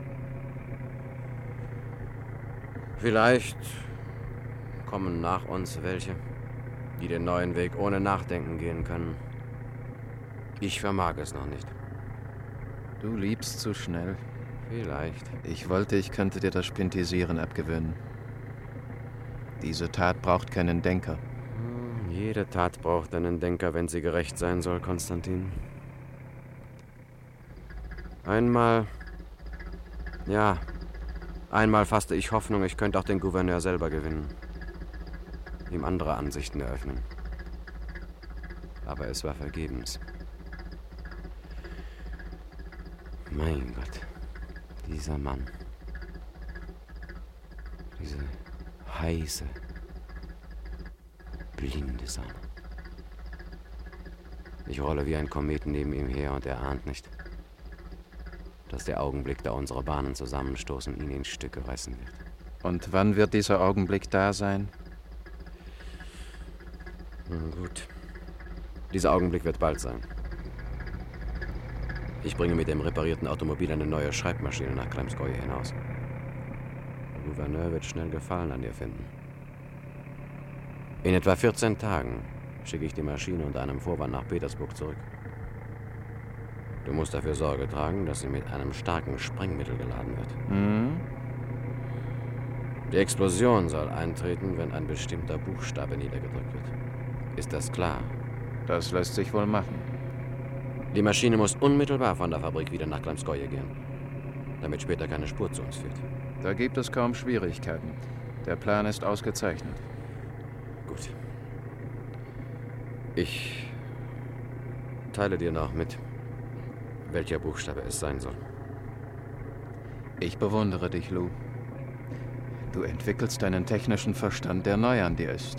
Vielleicht kommen nach uns welche, die den neuen Weg ohne Nachdenken gehen können. Ich vermag es noch nicht. Du liebst zu schnell. Vielleicht. Ich wollte, ich könnte dir das Spintisieren abgewöhnen. Diese Tat braucht keinen Denker. Jede Tat braucht einen Denker, wenn sie gerecht sein soll, Konstantin. Einmal fasste ich Hoffnung, ich könnte auch den Gouverneur selber gewinnen. Ihm andere Ansichten eröffnen. Aber es war vergebens. Mein Gott, dieser Mann. Diese heiße, blinde Sonne. Ich rolle wie ein Komet neben ihm her und er ahnt nicht, dass der Augenblick, da unsere Bahnen zusammenstoßen, ihn in Stücke reißen wird. Und wann wird dieser Augenblick da sein? Nun gut. Dieser Augenblick wird bald sein. Ich bringe mit dem reparierten Automobil eine neue Schreibmaschine nach Kremskoje hinaus. Der Gouverneur wird schnell Gefallen an ihr finden. In etwa 14 Tagen schicke ich die Maschine unter einem Vorwand nach Petersburg zurück. Du musst dafür Sorge tragen, dass sie mit einem starken Sprengmittel geladen wird. Mhm. Die Explosion soll eintreten, wenn ein bestimmter Buchstabe niedergedrückt wird. Ist das klar? Das lässt sich wohl machen. Die Maschine muss unmittelbar von der Fabrik wieder nach Klemskoje gehen, damit später keine Spur zu uns führt. Da gibt es kaum Schwierigkeiten. Der Plan ist ausgezeichnet. Gut. Ich teile dir noch mit, welcher Buchstabe es sein soll. Ich bewundere dich, Lou. Du entwickelst einen technischen Verstand, der neu an dir ist.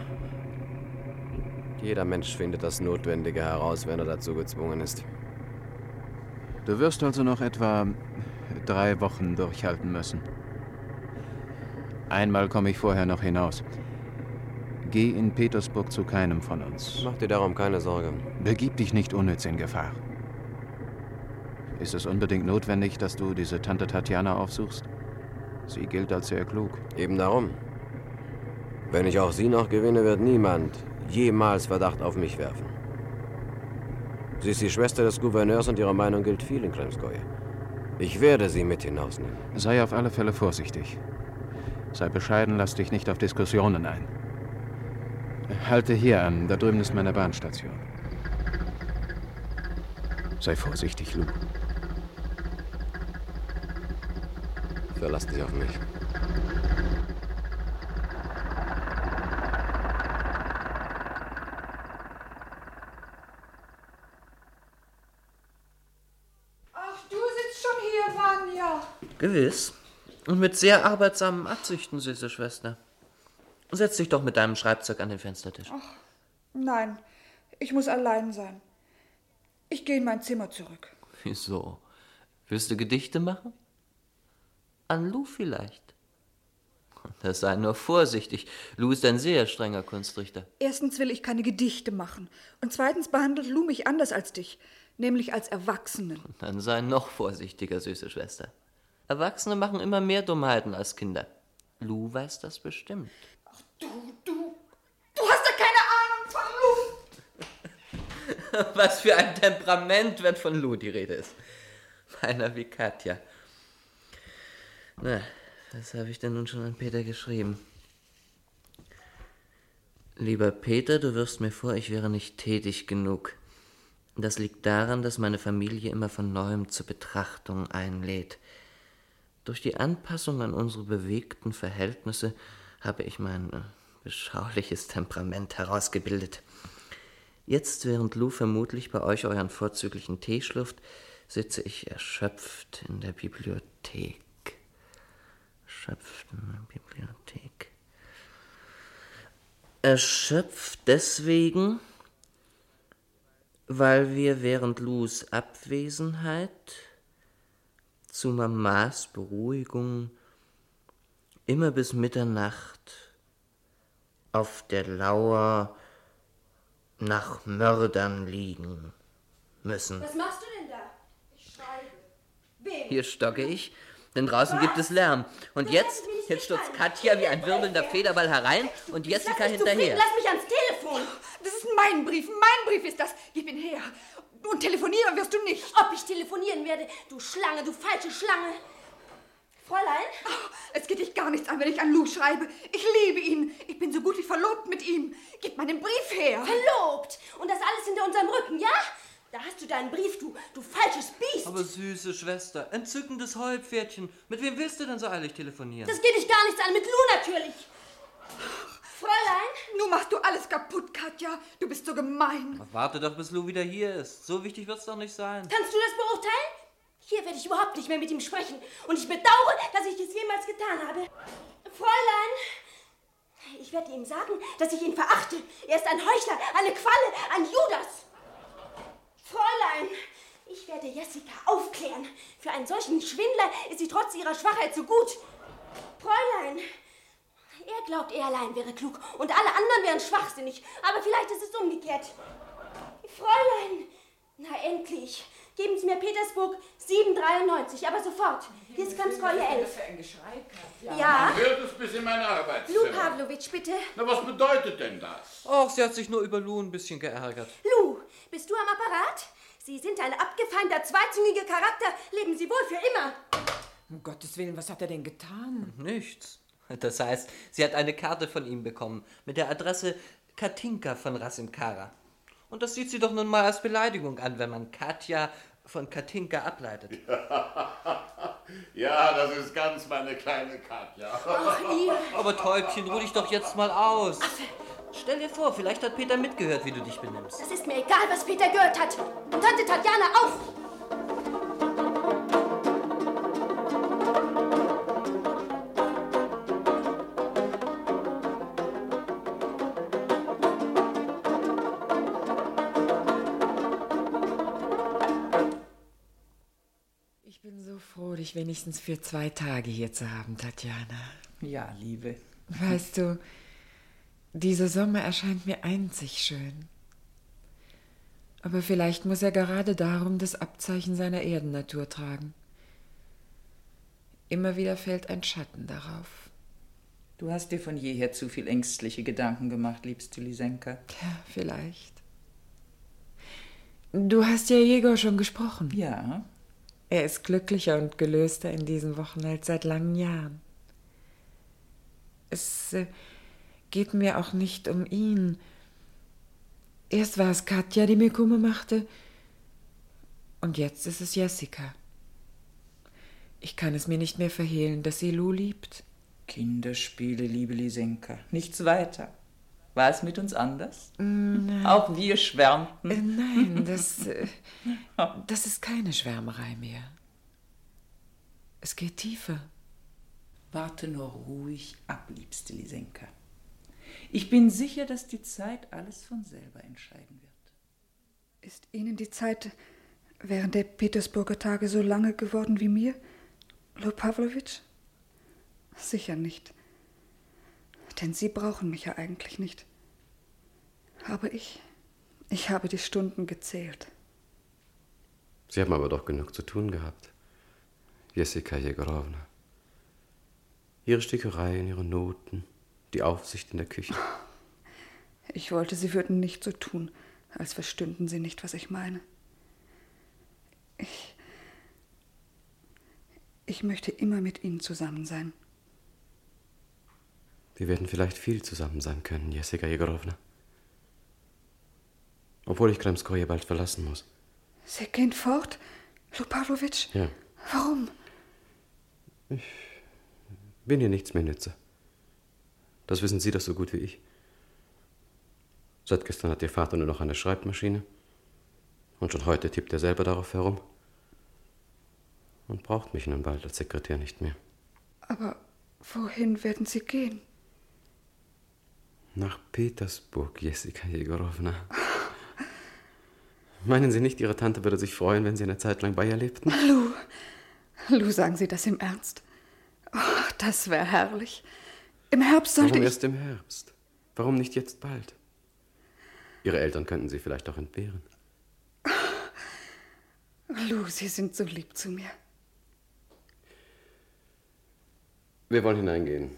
Jeder Mensch findet das Notwendige heraus, wenn er dazu gezwungen ist. Du wirst also noch etwa 3 Wochen durchhalten müssen. Einmal komme ich vorher noch hinaus. Geh in Petersburg zu keinem von uns. Mach dir darum keine Sorge. Begib dich nicht unnütz in Gefahr. Ist es unbedingt notwendig, dass du diese Tante Tatjana aufsuchst? Sie gilt als sehr klug. Eben darum. Wenn ich auch sie noch gewinne, wird niemand jemals Verdacht auf mich werfen. Sie ist die Schwester des Gouverneurs und ihre Meinung gilt viel in Kremskoje. Ich werde sie mit hinausnehmen. Sei auf alle Fälle vorsichtig. Sei bescheiden, lass dich nicht auf Diskussionen ein. Halte hier an, da drüben ist meine Bahnstation. Sei vorsichtig, Lou. Verlass dich auf mich. Ach, du sitzt schon hier, Vanya. Gewiss. Und mit sehr arbeitsamen Absichten, süße Schwester. Setz dich doch mit deinem Schreibzeug an den Fenstertisch. Ach, nein, ich muss allein sein. Ich gehe in mein Zimmer zurück. Wieso? Willst du Gedichte machen? An Lou vielleicht? Das sei nur vorsichtig. Lou ist ein sehr strenger Kunstrichter. Erstens will ich keine Gedichte machen. Und zweitens behandelt Lou mich anders als dich. Nämlich als Erwachsenen. Dann sei noch vorsichtiger, süße Schwester. Erwachsene machen immer mehr Dummheiten als Kinder. Lou weiß das bestimmt. Du hast ja keine Ahnung von Lou. Was für ein Temperament, wenn von Lou die Rede ist. Meiner wie Katja. Na, was habe ich denn nun schon an Peter geschrieben? Lieber Peter, du wirfst mir vor, ich wäre nicht tätig genug. Das liegt daran, dass meine Familie immer von Neuem zur Betrachtung einlädt. Durch die Anpassung an unsere bewegten Verhältnisse habe ich mein beschauliches Temperament herausgebildet. Jetzt, während Lou vermutlich bei euch euren vorzüglichen Tee schlürft, sitze ich erschöpft in der Bibliothek. Erschöpft deswegen, weil wir während Lous Abwesenheit zu Mamas Beruhigung immer bis Mitternacht auf der Lauer nach Mördern liegen müssen. Was machst du denn da? Ich schreibe. Wem? Hier stocke ich, denn draußen gibt es Lärm. Und jetzt stürzt Katja wie ein wirbelnder Federball herein und Jessica hinterher. Lass mich ans Telefon. Das ist mein Brief ist das. Gib ihn her. Und telefonieren wirst du nicht. Ob ich telefonieren werde, du Schlange, du falsche Schlange. Fräulein? Oh, es geht dich gar nichts an, wenn ich an Lou schreibe. Ich liebe ihn. Ich bin so gut wie verlobt mit ihm. Gib meinen Brief her. Verlobt? Und das alles hinter unserem Rücken, ja? Da hast du deinen Brief, du falsches Biest. Aber süße Schwester, entzückendes Heupferdchen. Mit wem willst du denn so eilig telefonieren? Das geht dich gar nichts an, mit Lou natürlich. Fräulein? Nun machst du alles kaputt, Katja. Du bist so gemein. Warte doch, bis Lou wieder hier ist. So wichtig wird's doch nicht sein. Kannst du das beurteilen? Hier werde ich überhaupt nicht mehr mit ihm sprechen. Und ich bedauere, dass ich dies jemals getan habe. Fräulein, ich werde ihm sagen, dass ich ihn verachte. Er ist ein Heuchler, eine Qualle, ein Judas. Fräulein, ich werde Jessica aufklären. Für einen solchen Schwindler ist sie trotz ihrer Schwachheit so gut. Fräulein, er glaubt, er allein wäre klug und alle anderen wären schwachsinnig. Aber vielleicht ist es umgekehrt. Fräulein, na endlich. Geben Sie mir Petersburg 793, aber sofort. Hier ist Kremskoje 11. Für ein Geschrei, Katja. Ja? Man hört es bis in mein Arbeitszimmer. Lou Pavlovich, bitte. Na, was bedeutet denn das? Ach, sie hat sich nur über Lou ein bisschen geärgert. Lou, bist du am Apparat? Sie sind ein abgefeimter, zweizüngiger Charakter. Leben Sie wohl für immer. Um Gottes Willen, was hat er denn getan? Nichts. Das heißt, sie hat eine Karte von ihm bekommen mit der Adresse Katinka von Rasim Kara. Und das sieht sie doch nun mal als Beleidigung an, wenn man Katja von Katinka ableitet. Ja, das ist ganz meine kleine Katja. Ach, ihr. Aber Täubchen, ruh dich doch jetzt mal aus. Stell dir vor, vielleicht hat Peter mitgehört, wie du dich benimmst. Das ist mir egal, was Peter gehört hat. Und Tante Tatjana auch. Ich bin so froh, dich wenigstens für 2 Tage hier zu haben, Tatjana. Ja, Liebe. Weißt du, dieser Sommer erscheint mir einzig schön. Aber vielleicht muss er gerade darum das Abzeichen seiner Erdennatur tragen. Immer wieder fällt ein Schatten darauf. Du hast dir von jeher zu viel ängstliche Gedanken gemacht, liebste Lisenka. Ja, vielleicht. Du hast ja Jegor schon gesprochen. Ja. Er ist glücklicher und gelöster in diesen Wochen als seit langen Jahren. Es geht mir auch nicht um ihn. Erst war es Katja, die mir Kummer machte, und jetzt ist es Jessica. Ich kann es mir nicht mehr verhehlen, dass sie Lou liebt. Kinderspiele, liebe Lisenka. Nichts weiter. War es mit uns anders? Nein. Auch wir schwärmten. Nein, das ist keine Schwärmerei mehr. Es geht tiefer. Warte nur ruhig ab, liebste Lisenka. Ich bin sicher, dass die Zeit alles von selber entscheiden wird. Ist Ihnen die Zeit während der Petersburger Tage so lange geworden wie mir, Lou Pawlowitsch? Sicher nicht. Denn Sie brauchen mich ja eigentlich nicht. Aber ich habe die Stunden gezählt. Sie haben aber doch genug zu tun gehabt, Jessica Jegorowna. Ihre Stickereien, Ihre Noten, die Aufsicht in der Küche. Ich wollte, Sie würden nicht so tun, als verstünden Sie nicht, was ich meine. Ich möchte immer mit Ihnen zusammen sein. Wir werden vielleicht viel zusammen sein können, Jessica Jegorowna. Obwohl ich Kremskoje bald verlassen muss. Sie gehen fort, Lou Pawlowitsch? Ja. Warum? Ich bin hier nichts mehr nütze. Das wissen Sie doch so gut wie ich. Seit gestern hat Ihr Vater nur noch eine Schreibmaschine. Und schon heute tippt er selber darauf herum. Und braucht mich nun bald als Sekretär nicht mehr. Aber wohin werden Sie gehen? Nach Petersburg, Jessica Jegorowna. Meinen Sie nicht, Ihre Tante würde sich freuen, wenn Sie eine Zeit lang bei ihr lebten? Lou, sagen Sie das im Ernst? Oh, das wäre herrlich. Im Herbst sollte Warum erst im Herbst? Warum nicht jetzt bald? Ihre Eltern könnten Sie vielleicht auch entbehren. Lou, Sie sind so lieb zu mir. Wir wollen hineingehen.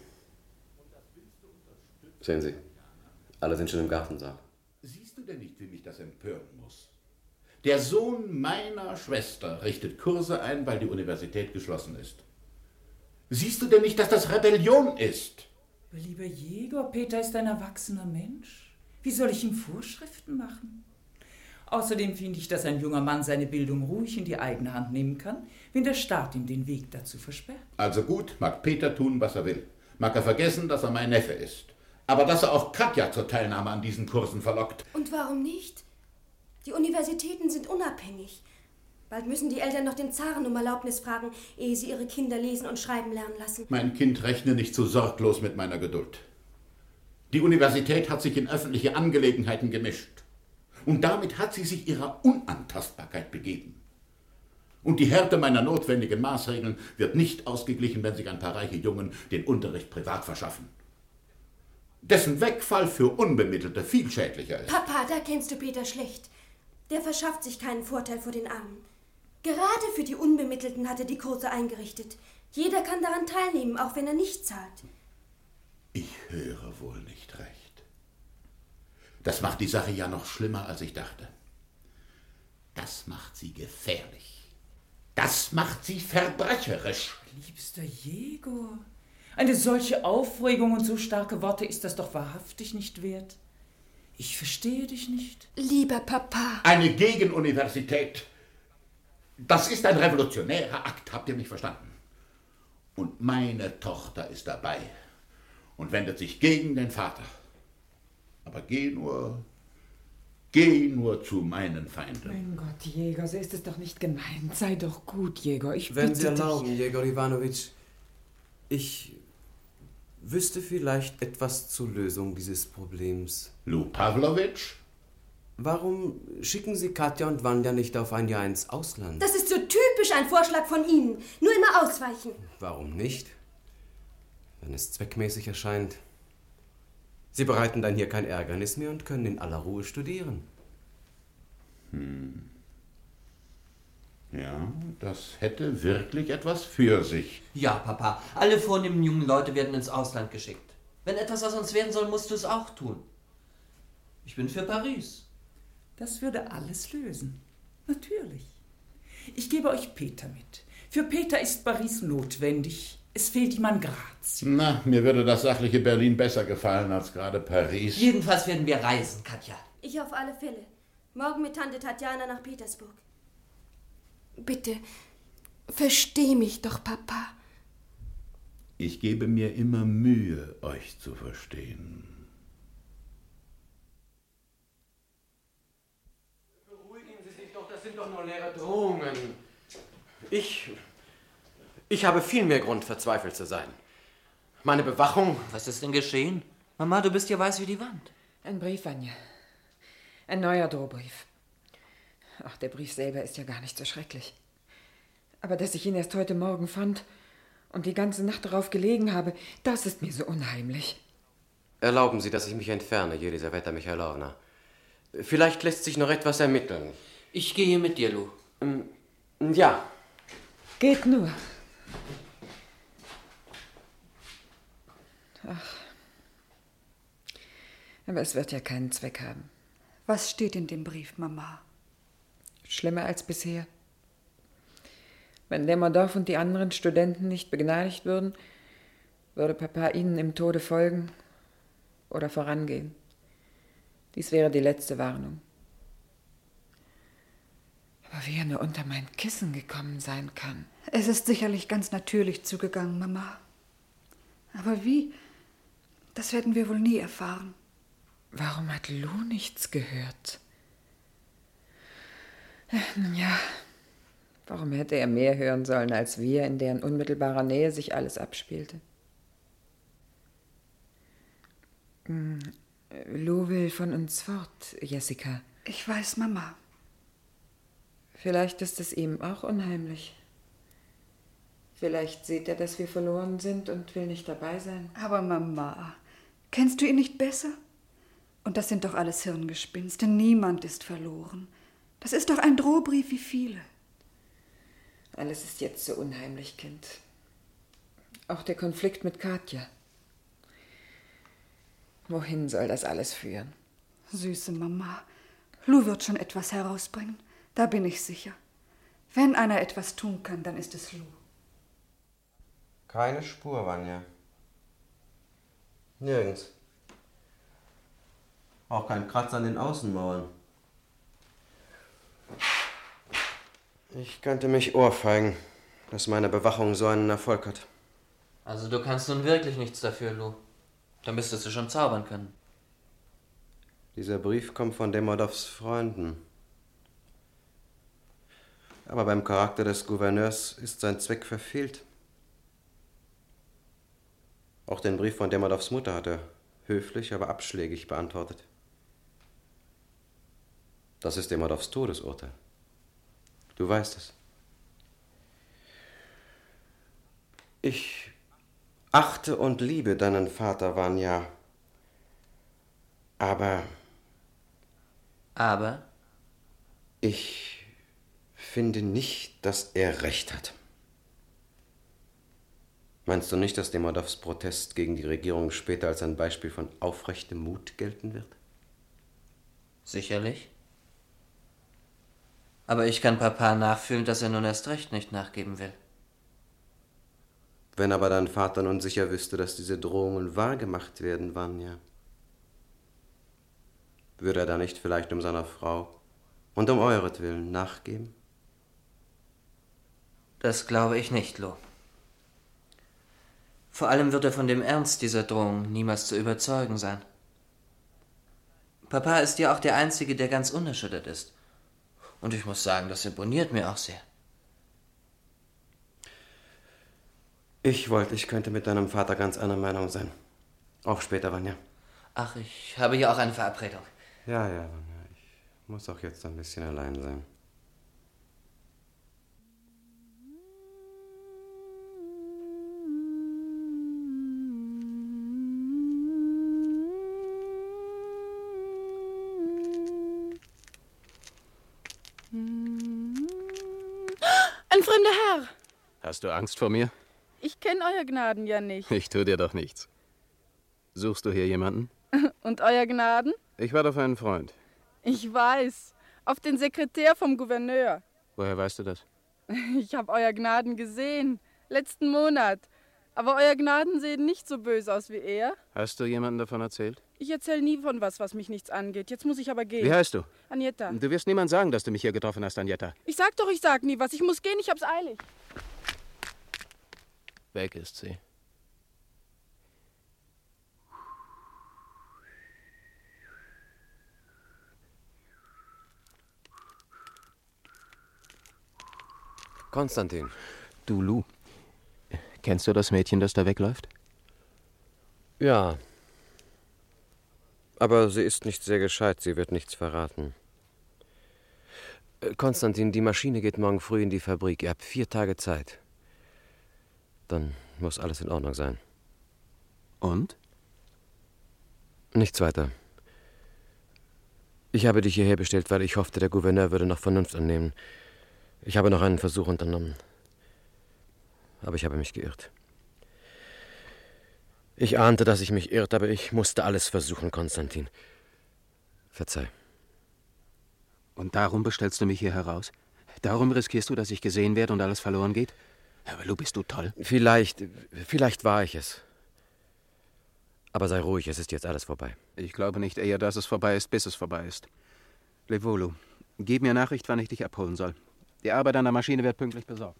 Sehen Sie, alle sind schon im Gartensaal. Siehst du denn nicht, wie mich das empören muss? Der Sohn meiner Schwester richtet Kurse ein, weil die Universität geschlossen ist. Siehst du denn nicht, dass das Rebellion ist? Lieber Jegor, Peter ist ein erwachsener Mensch. Wie soll ich ihm Vorschriften machen? Außerdem finde ich, dass ein junger Mann seine Bildung ruhig in die eigene Hand nehmen kann, wenn der Staat ihm den Weg dazu versperrt. Also gut, mag Peter tun, was er will. Mag er vergessen, dass er mein Neffe ist. Aber dass er auch Katja zur Teilnahme an diesen Kursen verlockt. Und warum nicht? Die Universitäten sind unabhängig. Bald müssen die Eltern noch den Zaren um Erlaubnis fragen, ehe sie ihre Kinder lesen und schreiben lernen lassen. Mein Kind, rechne nicht so sorglos mit meiner Geduld. Die Universität hat sich in öffentliche Angelegenheiten gemischt. Und damit hat sie sich ihrer Unantastbarkeit begeben. Und die Härte meiner notwendigen Maßregeln wird nicht ausgeglichen, wenn sich ein paar reiche Jungen den Unterricht privat verschaffen. Dessen Wegfall für Unbemittelte viel schädlicher ist. Papa, da kennst du Peter schlecht. Der verschafft sich keinen Vorteil vor den Armen. Gerade für die Unbemittelten hat er die Kurse eingerichtet. Jeder kann daran teilnehmen, auch wenn er nicht zahlt. Ich höre wohl nicht recht. Das macht die Sache ja noch schlimmer, als ich dachte. Das macht sie gefährlich. Das macht sie verbrecherisch. Liebster Jegor, eine solche Aufregung und so starke Worte ist das doch wahrhaftig nicht wert. Ich verstehe dich nicht. Lieber Papa. Eine Gegenuniversität. Das ist ein revolutionärer Akt, habt ihr mich verstanden? Und meine Tochter ist dabei und wendet sich gegen den Vater. Aber geh nur zu meinen Feinden. Mein Gott, Jegor, so ist es doch nicht gemeint. Sei doch gut, Jegor, ich bitte Wenn Sie dich. erlauben, Jegor Iwanowitsch, ich wüsste vielleicht etwas zur Lösung dieses Problems. Lou Pawlowitsch? Warum schicken Sie Katja und Wanda nicht auf ein Jahr ins Ausland? Das ist so typisch ein Vorschlag von Ihnen. Nur immer ausweichen. Warum nicht? wenn es zweckmäßig erscheint. Sie bereiten dann hier kein Ärgernis mehr und können in aller Ruhe studieren. Ja, das hätte wirklich etwas für sich. Ja, Papa, alle vornehmen jungen Leute werden ins Ausland geschickt. Wenn etwas aus uns werden soll, musst du es auch tun. Ich bin für Paris. Das würde alles lösen. Natürlich. Ich gebe euch Peter mit. Für Peter ist Paris notwendig. Es fehlt ihm an Grazie. Na, mir würde das sachliche Berlin besser gefallen als gerade Paris. Jedenfalls werden wir reisen, Katja. Ich auf alle Fälle. Morgen mit Tante Tatjana nach Petersburg. Bitte, versteh mich doch, Papa. Ich gebe mir immer Mühe, euch zu verstehen. Beruhigen Sie sich doch, das sind doch nur leere Drohungen. Ich habe viel mehr Grund, verzweifelt zu sein. Meine Bewachung... Was ist denn geschehen? Mama, du bist ja weiß wie die Wand. Ein Brief, Vanya. Ein neuer Drohbrief. Ach, der Brief selber ist ja gar nicht so schrecklich. Aber dass ich ihn erst heute Morgen fand und die ganze Nacht darauf gelegen habe, das ist mir so unheimlich. Erlauben Sie, dass ich mich entferne, Jelisaweta Michailowna. Vielleicht lässt sich noch etwas ermitteln. Ich gehe mit dir, Lou. Ja. Geht nur. Ach. Aber es wird ja keinen Zweck haben. Was steht in dem Brief, Mama? Schlimmer als bisher. Wenn Demodov und die anderen Studenten nicht begnadigt würden, würde Papa ihnen im Tode folgen oder vorangehen. Dies wäre die letzte Warnung. Aber wie er nur unter mein Kissen gekommen sein kann. Es ist sicherlich ganz natürlich zugegangen, Mama. Aber wie? Das werden wir wohl nie erfahren. Warum hat Lou nichts gehört? Nun ja, warum hätte er mehr hören sollen als wir, in deren unmittelbarer Nähe sich alles abspielte? Lou will von uns fort, Jessica. Ich weiß, Mama. Vielleicht ist es ihm auch unheimlich. Vielleicht sieht er, dass wir verloren sind und will nicht dabei sein. Aber Mama, kennst du ihn nicht besser? Und das sind doch alles Hirngespinste. Niemand ist verloren. Das ist doch ein Drohbrief wie viele. Alles ist jetzt so unheimlich, Kind. Auch der Konflikt mit Katja. Wohin soll das alles führen? Süße Mama, Lou wird schon etwas herausbringen. Da bin ich sicher. Wenn einer etwas tun kann, dann ist es Lou. Keine Spur, Vanya. Nirgends. Auch kein Kratzer an den Außenmauern. Ich könnte mich ohrfeigen, dass meine Bewachung so einen Erfolg hat. Also du kannst nun wirklich nichts dafür, Lou. Dann müsstest du schon zaubern können. Dieser Brief kommt von Demodovs Freunden. Aber beim Charakter des Gouverneurs ist sein Zweck verfehlt. Auch den Brief von Demodovs Mutter hat er höflich, aber abschlägig beantwortet. Das ist Demodovs Todesurteil. Du weißt es. Ich achte und liebe deinen Vater, Vanya. Aber? Ich finde nicht, dass er recht hat. Meinst du nicht, dass Demodovs Protest gegen die Regierung später als ein Beispiel von aufrechtem Mut gelten wird? Sicherlich. Aber ich kann Papa nachfühlen, dass er nun erst recht nicht nachgeben will. Wenn aber dein Vater nun sicher wüsste, dass diese Drohungen wahrgemacht werden, Vanya, würde er da nicht vielleicht um seiner Frau und um euretwillen nachgeben? Das glaube ich nicht, Lou. Vor allem wird er von dem Ernst dieser Drohung niemals zu überzeugen sein. Papa ist ja auch der Einzige, der ganz unerschüttert ist. Und ich muss sagen, das imponiert mir auch sehr. Ich wollte, ich könnte mit deinem Vater ganz einer Meinung sein. Auch später, Vanya. Ach, ich habe ja auch eine Verabredung. Ja, Vanya. Ich muss auch jetzt ein bisschen allein sein. Ein fremder Herr. Hast du Angst vor mir? Ich kenne Euer Gnaden ja nicht. Ich tue dir doch nichts. Suchst du hier jemanden? Und Euer Gnaden? Ich warte auf einen Freund. Ich weiß. Auf den Sekretär vom Gouverneur. Woher weißt du das? Ich habe Euer Gnaden gesehen. Letzten Monat. Aber Euer Gnaden sehen nicht so böse aus wie er. Hast du jemandem davon erzählt? Ich erzähle nie von was mich nichts angeht. Jetzt muss ich aber gehen. Wie heißt du? Agneta. Du wirst niemand sagen, dass du mich hier getroffen hast, Agneta. Ich sag nie was. Ich muss gehen, ich hab's eilig. Weg ist sie. Konstantin. Du, Lou. Kennst du das Mädchen, das da wegläuft? Ja. Aber sie ist nicht sehr gescheit, sie wird nichts verraten. Konstantin, die Maschine geht morgen früh in die Fabrik. Ihr habt 4 Tage Zeit. Dann muss alles in Ordnung sein. Und? Nichts weiter. Ich habe dich hierher bestellt, weil ich hoffte, der Gouverneur würde noch Vernunft annehmen. Ich habe noch einen Versuch unternommen. Aber ich habe mich geirrt. Ich ahnte, dass ich mich irrte, aber ich musste alles versuchen, Konstantin. Verzeih. Und darum bestellst du mich hier heraus? Darum riskierst du, dass ich gesehen werde und alles verloren geht? Aber Lou, bist du toll. Vielleicht war ich es. Aber sei ruhig, es ist jetzt alles vorbei. Ich glaube nicht eher, dass es vorbei ist, bis es vorbei ist. Leb wohl, Lou. Gib mir Nachricht, wann ich dich abholen soll. Die Arbeit an der Maschine wird pünktlich besorgt.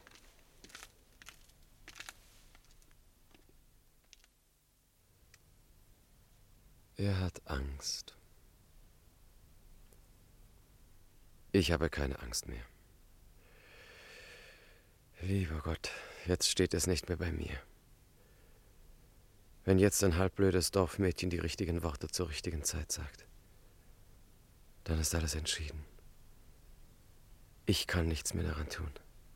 Er hat Angst. Ich habe keine Angst mehr. Lieber Gott, jetzt steht es nicht mehr bei mir. Wenn jetzt ein halbblödes Dorfmädchen die richtigen Worte zur richtigen Zeit sagt, dann ist alles entschieden. Ich kann nichts mehr daran tun.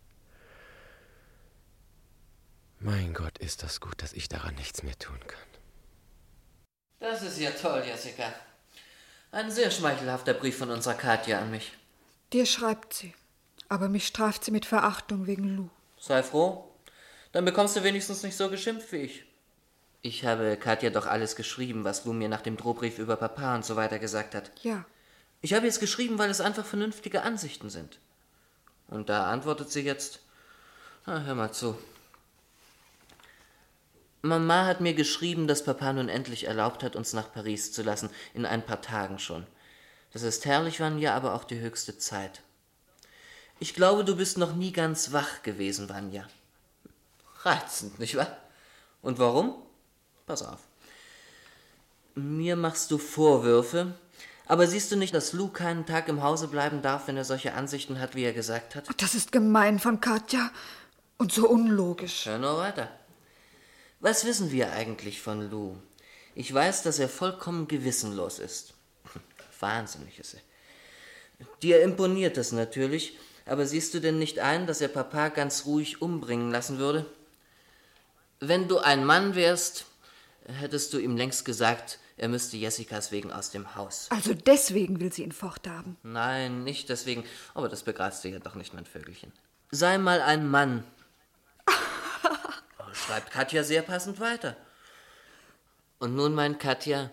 Mein Gott, ist das gut, dass ich daran nichts mehr tun kann. Das ist ja toll, Jessica. Ein sehr schmeichelhafter Brief von unserer Katja an mich. Dir schreibt sie. Aber mich straft sie mit Verachtung wegen Lou. Sei froh. Dann bekommst du wenigstens nicht so geschimpft wie ich. Ich habe Katja doch alles geschrieben, was Lou mir nach dem Drohbrief über Papa und so weiter gesagt hat. Ja. Ich habe jetzt geschrieben, weil es einfach vernünftige Ansichten sind. Und da antwortet sie jetzt... Na, hör mal zu. Mama hat mir geschrieben, dass Papa nun endlich erlaubt hat, uns nach Paris zu lassen, in ein paar Tagen schon. Das ist herrlich, Vanya, aber auch die höchste Zeit. Ich glaube, du bist noch nie ganz wach gewesen, Vanya. Reizend, nicht wahr? Und warum? Pass auf. Mir machst du Vorwürfe, aber siehst du nicht, dass Lou keinen Tag im Hause bleiben darf, wenn er solche Ansichten hat, wie er gesagt hat? Das ist gemein von Katja und so unlogisch. Hör nur weiter. Was wissen wir eigentlich von Lou? Ich weiß, dass er vollkommen gewissenlos ist. Wahnsinnig ist er. Dir imponiert das natürlich, aber siehst du denn nicht ein, dass er Papa ganz ruhig umbringen lassen würde? Wenn du ein Mann wärst, hättest du ihm längst gesagt, er müsste Jessicas wegen aus dem Haus. Also deswegen will sie ihn forthaben. Nein, nicht deswegen, aber das begreifst du ja doch nicht, mein Vögelchen. Sei mal ein Mann. Schreibt Katja sehr passend weiter. Und nun, mein Katja,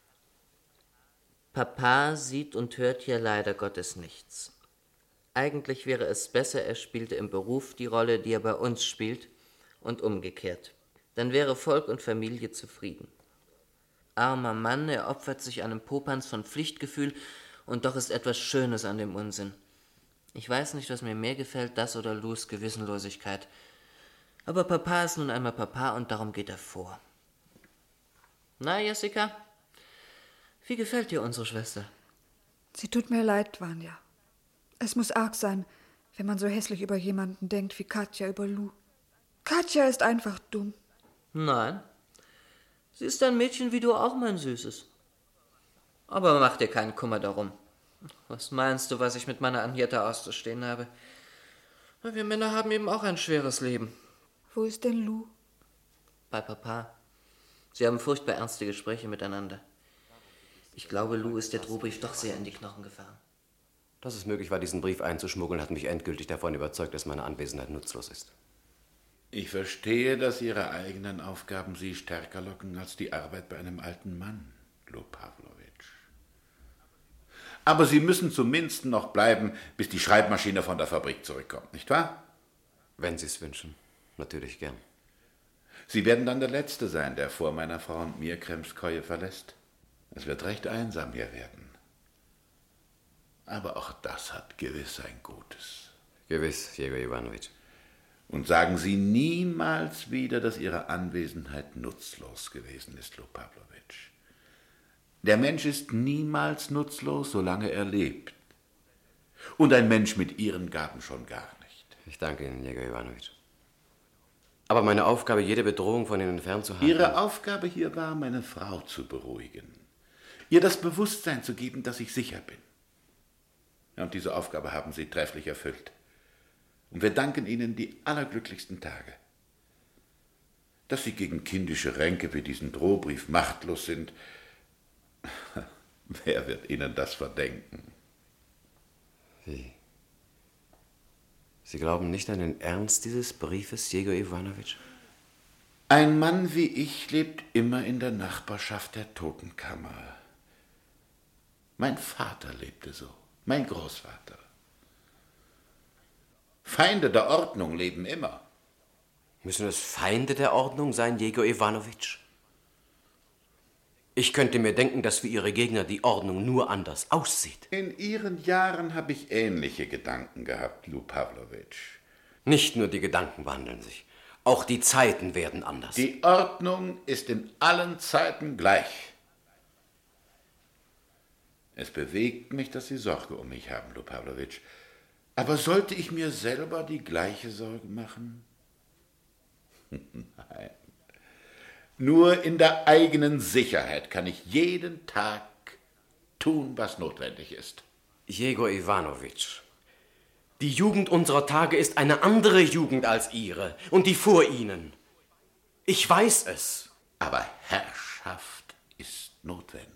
Papa sieht und hört hier leider Gottes nichts. Eigentlich wäre es besser, er spielte im Beruf die Rolle, die er bei uns spielt, und umgekehrt. Dann wäre Volk und Familie zufrieden. Armer Mann, er opfert sich einem Popanz von Pflichtgefühl, und doch ist etwas Schönes an dem Unsinn. Ich weiß nicht, was mir mehr gefällt, das oder Lous Gewissenlosigkeit. Aber Papa ist nun einmal Papa und darum geht er vor. Na, Jessica? Wie gefällt dir unsere Schwester? Sie tut mir leid, Vanya. Es muss arg sein, wenn man so hässlich über jemanden denkt wie Katja über Lou. Katja ist einfach dumm. Nein. Sie ist ein Mädchen wie du auch, mein Süßes. Aber mach dir keinen Kummer darum. Was meinst du, was ich mit meiner Agneta auszustehen habe? Wir Männer haben eben auch ein schweres Leben. Wo ist denn Lou? Bei Papa. Sie haben furchtbar ernste Gespräche miteinander. Ich glaube, Lou ist der Drohbrief doch sehr in die Knochen gefahren. Dass es möglich war, diesen Brief einzuschmuggeln, hat mich endgültig davon überzeugt, dass meine Anwesenheit nutzlos ist. Ich verstehe, dass Ihre eigenen Aufgaben Sie stärker locken als die Arbeit bei einem alten Mann, Lou Pawlowitsch. Aber Sie müssen zumindest noch bleiben, bis die Schreibmaschine von der Fabrik zurückkommt, nicht wahr? Wenn Sie es wünschen, natürlich gern. Sie werden dann der Letzte sein, der vor meiner Frau und mir Kremskoje verlässt. Es wird recht einsam hier werden. Aber auch das hat gewiss ein Gutes. Gewiss, Jegor Iwanowitsch. Und sagen Sie niemals wieder, dass Ihre Anwesenheit nutzlos gewesen ist, Lou Pawlowitsch. Der Mensch ist niemals nutzlos, solange er lebt. Und ein Mensch mit Ihren Gaben schon gar nicht. Ich danke Ihnen, Jegor Iwanowitsch. Aber meine Aufgabe, jede Bedrohung von Ihnen fernzuhalten... Ihre Aufgabe hier war, meine Frau zu beruhigen. Ihr das Bewusstsein zu geben, dass ich sicher bin. Und diese Aufgabe haben Sie trefflich erfüllt. Und wir danken Ihnen die allerglücklichsten Tage. Dass Sie gegen kindische Ränke wie diesen Drohbrief machtlos sind, wer wird Ihnen das verdenken? Wie? Sie glauben nicht an den Ernst dieses Briefes, Jegor Iwanowitsch? Ein Mann wie ich lebt immer in der Nachbarschaft der Totenkammer. Mein Vater lebte so, mein Großvater. Feinde der Ordnung leben immer. Müssen es Feinde der Ordnung sein, Jegor Iwanowitsch? Ich könnte mir denken, dass für Ihre Gegner die Ordnung nur anders aussieht. In Ihren Jahren habe ich ähnliche Gedanken gehabt, Lou Pawlowitsch. Nicht nur die Gedanken wandeln sich, auch die Zeiten werden anders. Die Ordnung ist in allen Zeiten gleich. Es bewegt mich, dass Sie Sorge um mich haben, Lou Pawlowitsch. Aber sollte ich mir selber die gleiche Sorge machen? Nein. Nur in der eigenen Sicherheit kann ich jeden Tag tun, was notwendig ist. Jegor Iwanowitsch, die Jugend unserer Tage ist eine andere Jugend als Ihre und die vor Ihnen. Ich weiß es. Aber Herrschaft ist notwendig.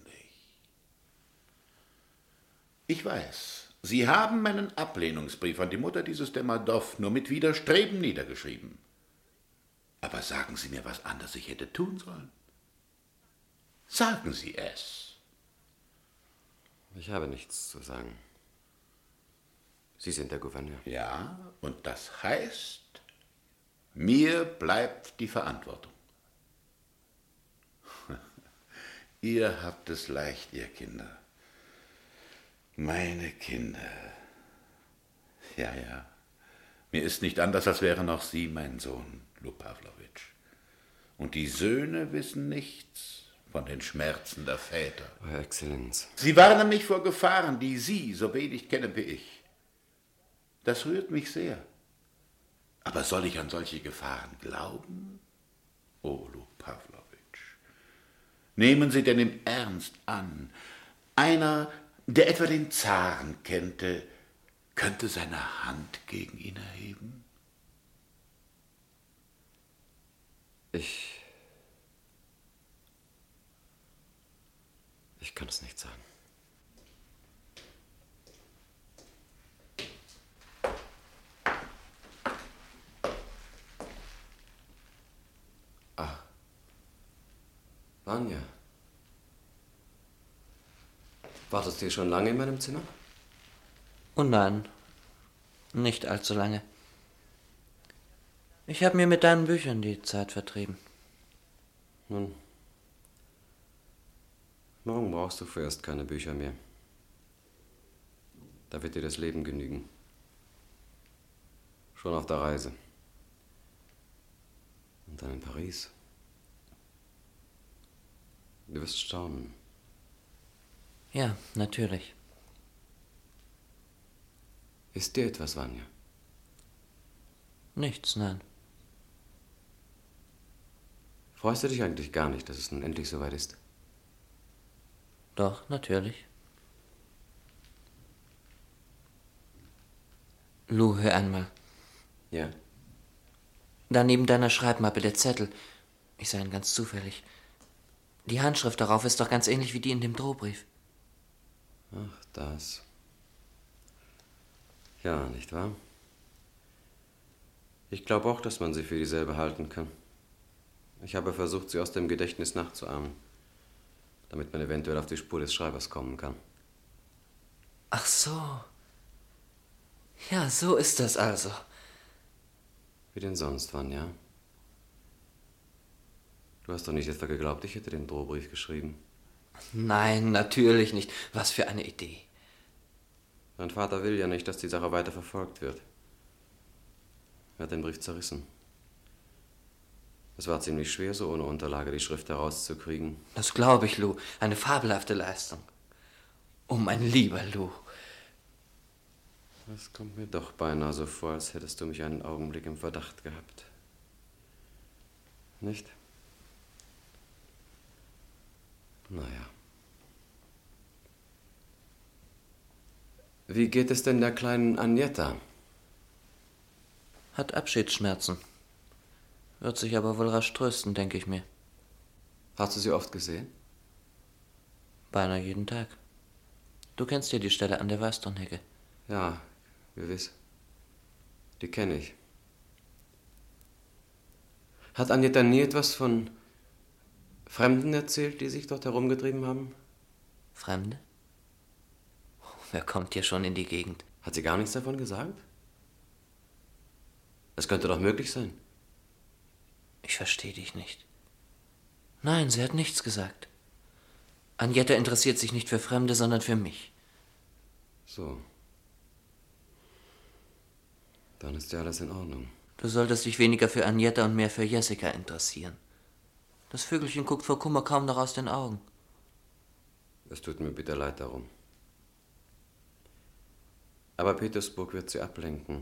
Ich weiß, Sie haben meinen Ablehnungsbrief an die Mutter dieses Demadoff nur mit Widerstreben niedergeschrieben. Aber sagen Sie mir, was anderes ich hätte tun sollen. Sagen Sie es. Ich habe nichts zu sagen. Sie sind der Gouverneur. Ja, und das heißt, mir bleibt die Verantwortung. Ihr habt es leicht, ihr Kinder. Meine Kinder. Ja, ja. Mir ist nicht anders, als wären auch Sie mein Sohn, Lou Pawlowitsch. Und die Söhne wissen nichts von den Schmerzen der Väter. Euer Exzellenz. Sie warnen mich vor Gefahren, die Sie so wenig kennen wie ich. Das rührt mich sehr. Aber soll ich an solche Gefahren glauben? Oh, Lou Pawlowitsch, nehmen Sie denn im Ernst an, einer, der etwa den Zaren kennte, könnte seine Hand gegen ihn erheben? Ich kann es nicht sagen. Ah. Vanya. Wartest du schon lange in meinem Zimmer? Oh nein, nicht allzu lange. Ich habe mir mit deinen Büchern die Zeit vertrieben. Nun, morgen brauchst du vorerst keine Bücher mehr. Da wird dir das Leben genügen. Schon auf der Reise. Und dann in Paris. Du wirst staunen. Ja, natürlich. Ist dir etwas, Vanya? Nichts, nein. Freust du dich eigentlich gar nicht, dass es nun endlich soweit ist? Doch, natürlich. Lou, hör einmal. Ja? Da neben deiner Schreibmappe der Zettel. Ich sah ihn ganz zufällig. Die Handschrift darauf ist doch ganz ähnlich wie die in dem Drohbrief. Ach, das. Ja, nicht wahr? Ich glaube auch, dass man sie für dieselbe halten kann. Ich habe versucht, sie aus dem Gedächtnis nachzuahmen, damit man eventuell auf die Spur des Schreibers kommen kann. Ach so. Ja, so ist das also. Wie denn sonst, Vanya? Du hast doch nicht etwa geglaubt, ich hätte den Drohbrief geschrieben? Nein, natürlich nicht. Was für eine Idee. Dein Vater will ja nicht, dass die Sache weiter verfolgt wird. Er hat den Brief zerrissen. Es war ziemlich schwer, so ohne Unterlage die Schrift herauszukriegen. Das glaube ich, Lou. Eine fabelhafte Leistung. Oh, mein lieber Lou. Es kommt mir doch beinahe so vor, als hättest du mich einen Augenblick im Verdacht gehabt. Nicht? Naja. Wie geht es denn der kleinen Agneta? Hat Abschiedsschmerzen. Wird sich aber wohl rasch trösten, denke ich mir. Hast du sie oft gesehen? Beinahe jeden Tag. Du kennst ja die Stelle an der Weißdornhecke. Ja, gewiss. Die kenne ich. Hat Agneta nie etwas von Fremden erzählt, die sich dort herumgetrieben haben? Fremde? Wer kommt hier schon in die Gegend? Hat sie gar nichts davon gesagt? Das könnte doch möglich sein. Ich verstehe dich nicht. Nein, sie hat nichts gesagt. Agneta interessiert sich nicht für Fremde, sondern für mich. So. Dann ist ja alles in Ordnung. Du solltest dich weniger für Agneta und mehr für Jessica interessieren. Das Vögelchen guckt vor Kummer kaum noch aus den Augen. Es tut mir bitter leid darum. Aber Petersburg wird sie ablenken.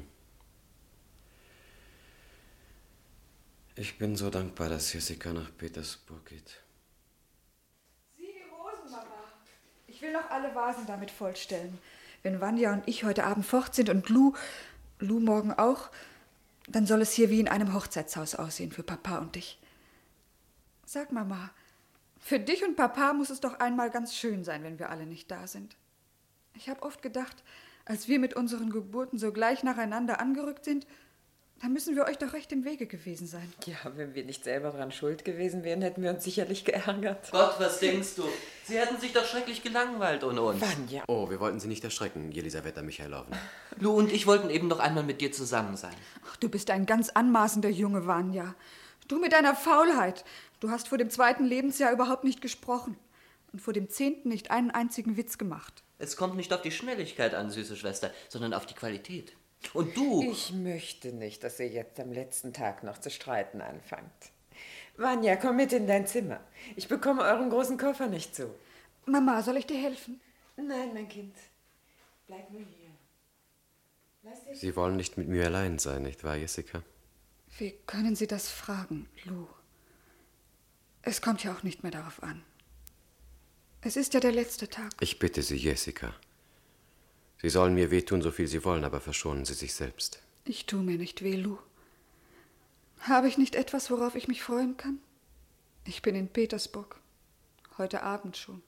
Ich bin so dankbar, dass Jessica nach Petersburg geht. Sieh die Rosen, Mama. Ich will noch alle Vasen damit vollstellen. Wenn Vanya und ich heute Abend fort sind und Lou morgen auch, dann soll es hier wie in einem Hochzeitshaus aussehen für Papa und dich. Sag, Mama, für dich und Papa muss es doch einmal ganz schön sein, wenn wir alle nicht da sind. Ich habe oft gedacht, als wir mit unseren Geburten so gleich nacheinander angerückt sind, da müssen wir euch doch recht im Wege gewesen sein. Ja, wenn wir nicht selber dran schuld gewesen wären, hätten wir uns sicherlich geärgert. Gott, was denkst du? Sie hätten sich doch schrecklich gelangweilt ohne uns. Vanya. Oh, wir wollten Sie nicht erschrecken, Jelisaweta Michailowna. Lou und ich wollten eben noch einmal mit dir zusammen sein. Ach, du bist ein ganz anmaßender Junge, Vanya. Du mit deiner Faulheit. Du hast vor dem 2. Lebensjahr überhaupt nicht gesprochen. Und vor dem 10. nicht einen einzigen Witz gemacht. Es kommt nicht auf die Schnelligkeit an, süße Schwester, sondern auf die Qualität. Und du? Ich möchte nicht, dass ihr jetzt am letzten Tag noch zu streiten anfangt. Vanya, komm mit in dein Zimmer. Ich bekomme euren großen Koffer nicht zu. Mama, soll ich dir helfen? Nein, mein Kind. Bleib nur hier. Lass dich. Sie wollen nicht mit mir allein sein, nicht wahr, Jessica? Wie können Sie das fragen, Lou? Es kommt ja auch nicht mehr darauf an. Es ist ja der letzte Tag. Ich bitte Sie, Jessica. Sie sollen mir wehtun, so viel Sie wollen, aber verschonen Sie sich selbst. Ich tue mir nicht weh, Lou. Habe ich nicht etwas, worauf ich mich freuen kann? Ich bin in Petersburg. Heute Abend schon.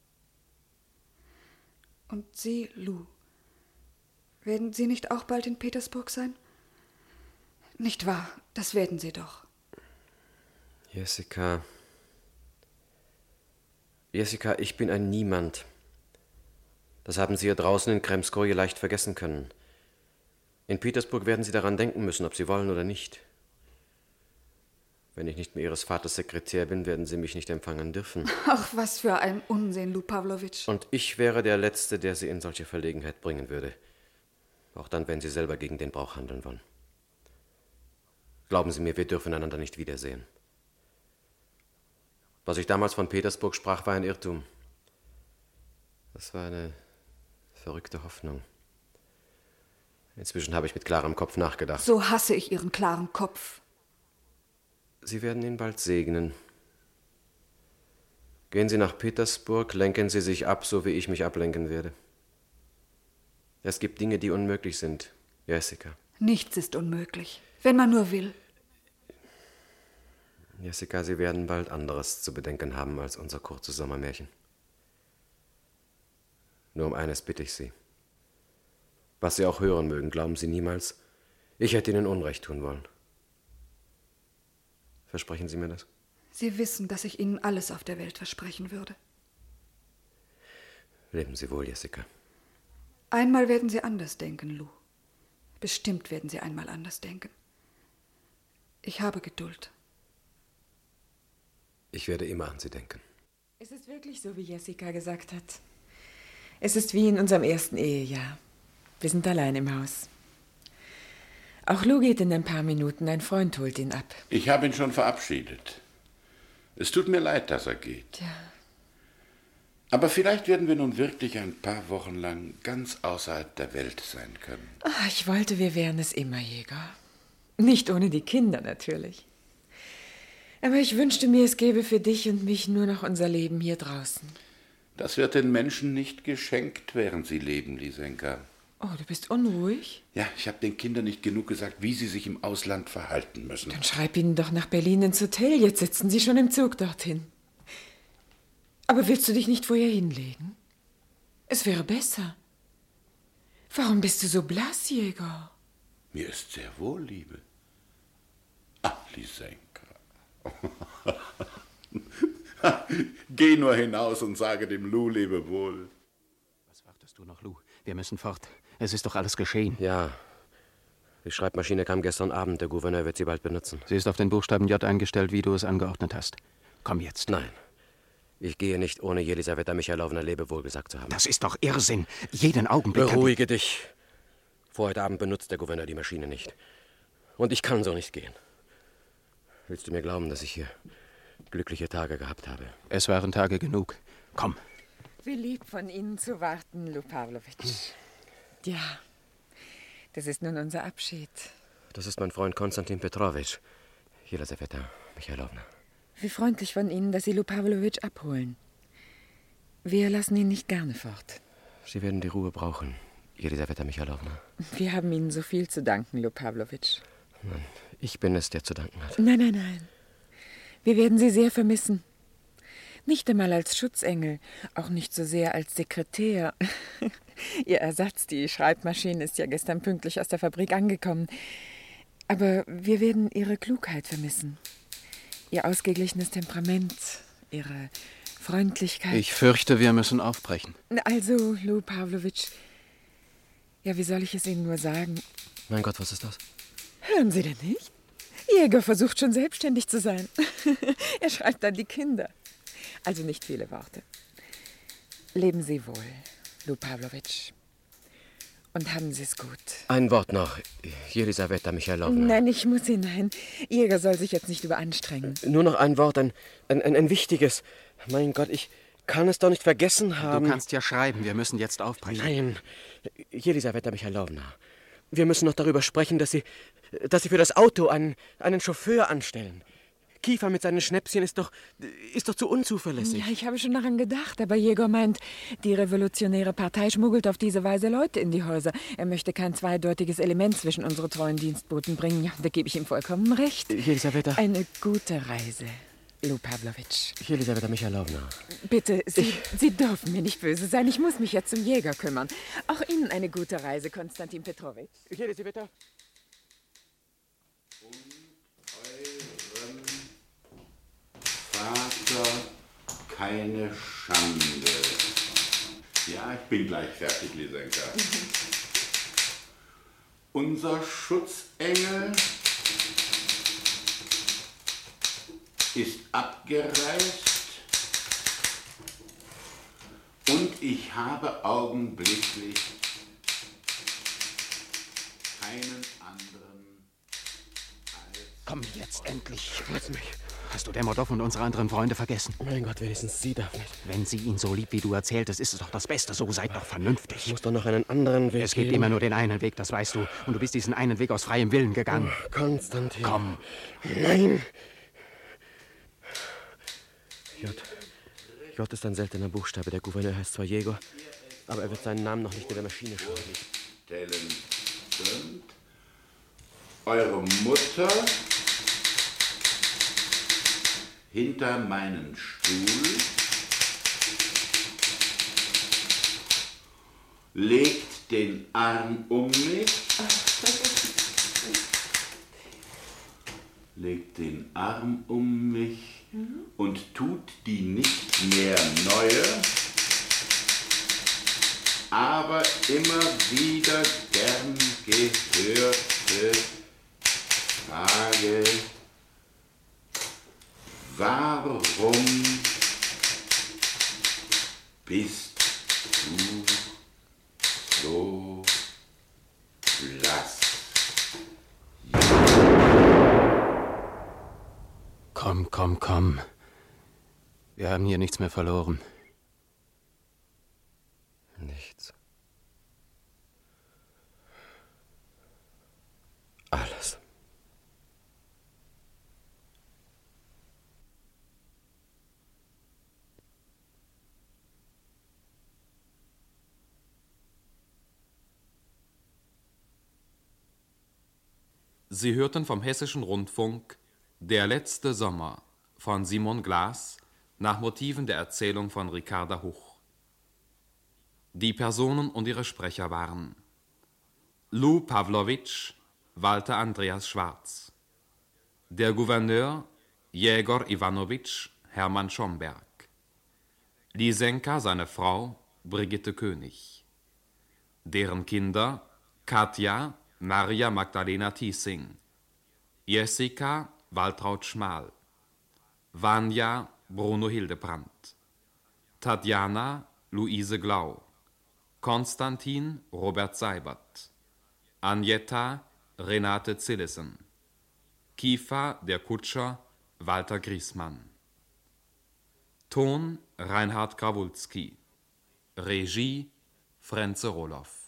Und Sie, Lou, werden Sie nicht auch bald in Petersburg sein? Nicht wahr? Das werden Sie doch. Jessica, ich bin ein Niemand. Das haben Sie hier draußen in Kremskoje leicht vergessen können. In Petersburg werden Sie daran denken müssen, ob Sie wollen oder nicht. Wenn ich nicht mehr Ihres Vaters Sekretär bin, werden Sie mich nicht empfangen dürfen. Ach, was für ein Unsinn, Lou Pawlowitsch. Und ich wäre der Letzte, der Sie in solche Verlegenheit bringen würde. Auch dann, wenn Sie selber gegen den Brauch handeln wollen. Glauben Sie mir, wir dürfen einander nicht wiedersehen. Was ich damals von Petersburg sprach, war ein Irrtum. Das war eine verrückte Hoffnung. Inzwischen habe ich mit klarem Kopf nachgedacht. So hasse ich Ihren klaren Kopf. Sie werden ihn bald segnen. Gehen Sie nach Petersburg, lenken Sie sich ab, so wie ich mich ablenken werde. Es gibt Dinge, die unmöglich sind, Jessica. Nichts ist unmöglich, wenn man nur will. Jessica, Sie werden bald anderes zu bedenken haben als unser kurzes Sommermärchen. Nur um eines bitte ich Sie. Was Sie auch hören mögen, glauben Sie niemals, ich hätte Ihnen Unrecht tun wollen. Versprechen Sie mir das? Sie wissen, dass ich Ihnen alles auf der Welt versprechen würde. Leben Sie wohl, Jessica. Einmal werden Sie anders denken, Lou. Bestimmt werden Sie einmal anders denken. Ich habe Geduld. Ich werde immer an Sie denken. Es ist wirklich so, wie Jessica gesagt hat. Es ist wie in unserem ersten Ehejahr. Wir sind allein im Haus. Auch Lou geht in ein paar Minuten. Ein Freund holt ihn ab. Ich habe ihn schon verabschiedet. Es tut mir leid, dass er geht. Ja. Aber vielleicht werden wir nun wirklich ein paar Wochen lang ganz außerhalb der Welt sein können. Ach, ich wollte, wir wären es immer, Jäger. Nicht ohne die Kinder natürlich. Aber ich wünschte mir, es gäbe für dich und mich nur noch unser Leben hier draußen. Das wird den Menschen nicht geschenkt, während sie leben, Lisenka. Oh, du bist unruhig? Ja, ich habe den Kindern nicht genug gesagt, wie sie sich im Ausland verhalten müssen. Dann schreib ihnen doch nach Berlin ins Hotel. Jetzt sitzen sie schon im Zug dorthin. Aber willst du dich nicht vorher hinlegen? Es wäre besser. Warum bist du so blass, Jäger? Mir ist sehr wohl, Liebe. Ach, Lisenka. Geh nur hinaus und sage dem Lou lebewohl. Was wartest du noch, Lou? Wir müssen fort. Es ist doch alles geschehen. Ja. Die Schreibmaschine kam gestern Abend. Der Gouverneur wird sie bald benutzen. Sie ist auf den Buchstaben J eingestellt, wie du es angeordnet hast. Komm jetzt. Nein. Ich gehe nicht, ohne Jelisaweta Michailowna lebewohl gesagt zu haben. Das ist doch Irrsinn. Jeden Augenblick. Beruhige dich. Vor heute Abend benutzt der Gouverneur die Maschine nicht. Und ich kann so nicht gehen. Willst du mir glauben, dass ich hier glückliche Tage gehabt habe? Es waren Tage genug. Komm. Wie lieb von Ihnen zu warten, Lou Pawlowitsch. Ja, das ist nun unser Abschied. Das ist mein Freund Konstantin Petrowitsch. Jelisaweta Michailowna. Wie freundlich von Ihnen, dass Sie Lou Pawlowitsch abholen. Wir lassen ihn nicht gerne fort. Sie werden die Ruhe brauchen, Jelisaweta Michailowna. Wir haben Ihnen so viel zu danken, Lou Pawlowitsch. Nein, ich bin es, der zu danken hat. Nein, nein, nein. Wir werden Sie sehr vermissen. Nicht einmal als Schutzengel, auch nicht so sehr als Sekretär. Ihr Ersatz, die Schreibmaschine, ist ja gestern pünktlich aus der Fabrik angekommen. Aber wir werden Ihre Klugheit vermissen. Ihr ausgeglichenes Temperament, Ihre Freundlichkeit. Ich fürchte, wir müssen aufbrechen. Also, Lou Pawlowitsch, ja, wie soll ich es Ihnen nur sagen? Mein Gott, was ist das? Hören Sie denn nicht? Jäger versucht schon selbstständig zu sein. Er schreibt an die Kinder. Also nicht viele Worte. Leben Sie wohl, Lou Pawlowitsch. Und haben Sie es gut. Ein Wort noch, Jelisaweta Michailowna. Nein, ich muss hinein. Jäger soll sich jetzt nicht überanstrengen. Nur noch ein Wort, ein wichtiges. Mein Gott, ich kann es doch nicht vergessen haben. Du kannst ja schreiben, wir müssen jetzt aufbrechen. Nein, Jelisaweta Michailowna. Wir müssen noch darüber sprechen, dass Sie für das Auto einen Chauffeur anstellen. Kiefer mit seinen Schnäpschen ist doch zu unzuverlässig. Ja, ich habe schon daran gedacht, aber Jäger meint, die revolutionäre Partei schmuggelt auf diese Weise Leute in die Häuser. Er möchte kein zweideutiges Element zwischen unsere treuen Dienstboten bringen. Ja, da gebe ich ihm vollkommen recht. Jelisaweta. Eine gute Reise, Lou Pawlowitsch. Jelisaweta Michailowna. Bitte, Sie dürfen mir nicht böse sein. Ich muss mich jetzt um Jäger kümmern. Auch Ihnen eine gute Reise, Konstantin Petrowitsch. Jelisaweta. Vater, keine Schande. Ja, ich bin gleich fertig, Lisenka. Unser Schutzengel ist abgereist und ich habe augenblicklich keinen anderen als... Komm jetzt endlich. Lass mich. Hast du Demodov und unsere anderen Freunde vergessen? Mein Gott, wenigstens sie darf nicht. Wenn sie ihn so liebt, wie du erzähltest, ist es doch das Beste. So seid doch vernünftig. Ich muss doch noch einen anderen Weg Es gibt immer nur den einen Weg, das weißt du. Und du bist diesen einen Weg aus freiem Willen gegangen. Oh, Konstantin. Komm. Nein. J ist ein seltener Buchstabe. Der Gouverneur heißt zwar Jäger, aber er wird seinen Namen noch nicht in der Maschine schreiben. Stellen sind eure Mutter hinter meinen Stuhl, legt den Arm um mich. Legt den Arm um mich und tut die nicht mehr neue, aber immer wieder gern gehörte Frage: Warum bist du so blass? Komm, komm, komm. Wir haben hier nichts mehr verloren. Nichts. Alles. Sie hörten vom Hessischen Rundfunk Der letzte Sommer von Simon Glas nach Motiven der Erzählung von Ricarda Huch. Die Personen und ihre Sprecher waren Lou Pawlowitsch, Walter Andreas Schwarz, der Gouverneur Jegor Iwanowitsch, Hermann Schomberg, Lisenka, seine Frau, Brigitte König, deren Kinder Katja, Maria Magdalena Thiesing, Jessica, Waltraud Schmal, Vanja, Bruno Hildebrandt, Tatjana, Luise Glau, Konstantin, Robert Seibert, Agneta, Renate Zillesen, Kiefer, der Kutscher, Walter Griesmann. Ton, Reinhard Krawulski. Regie, Frenze Roloff.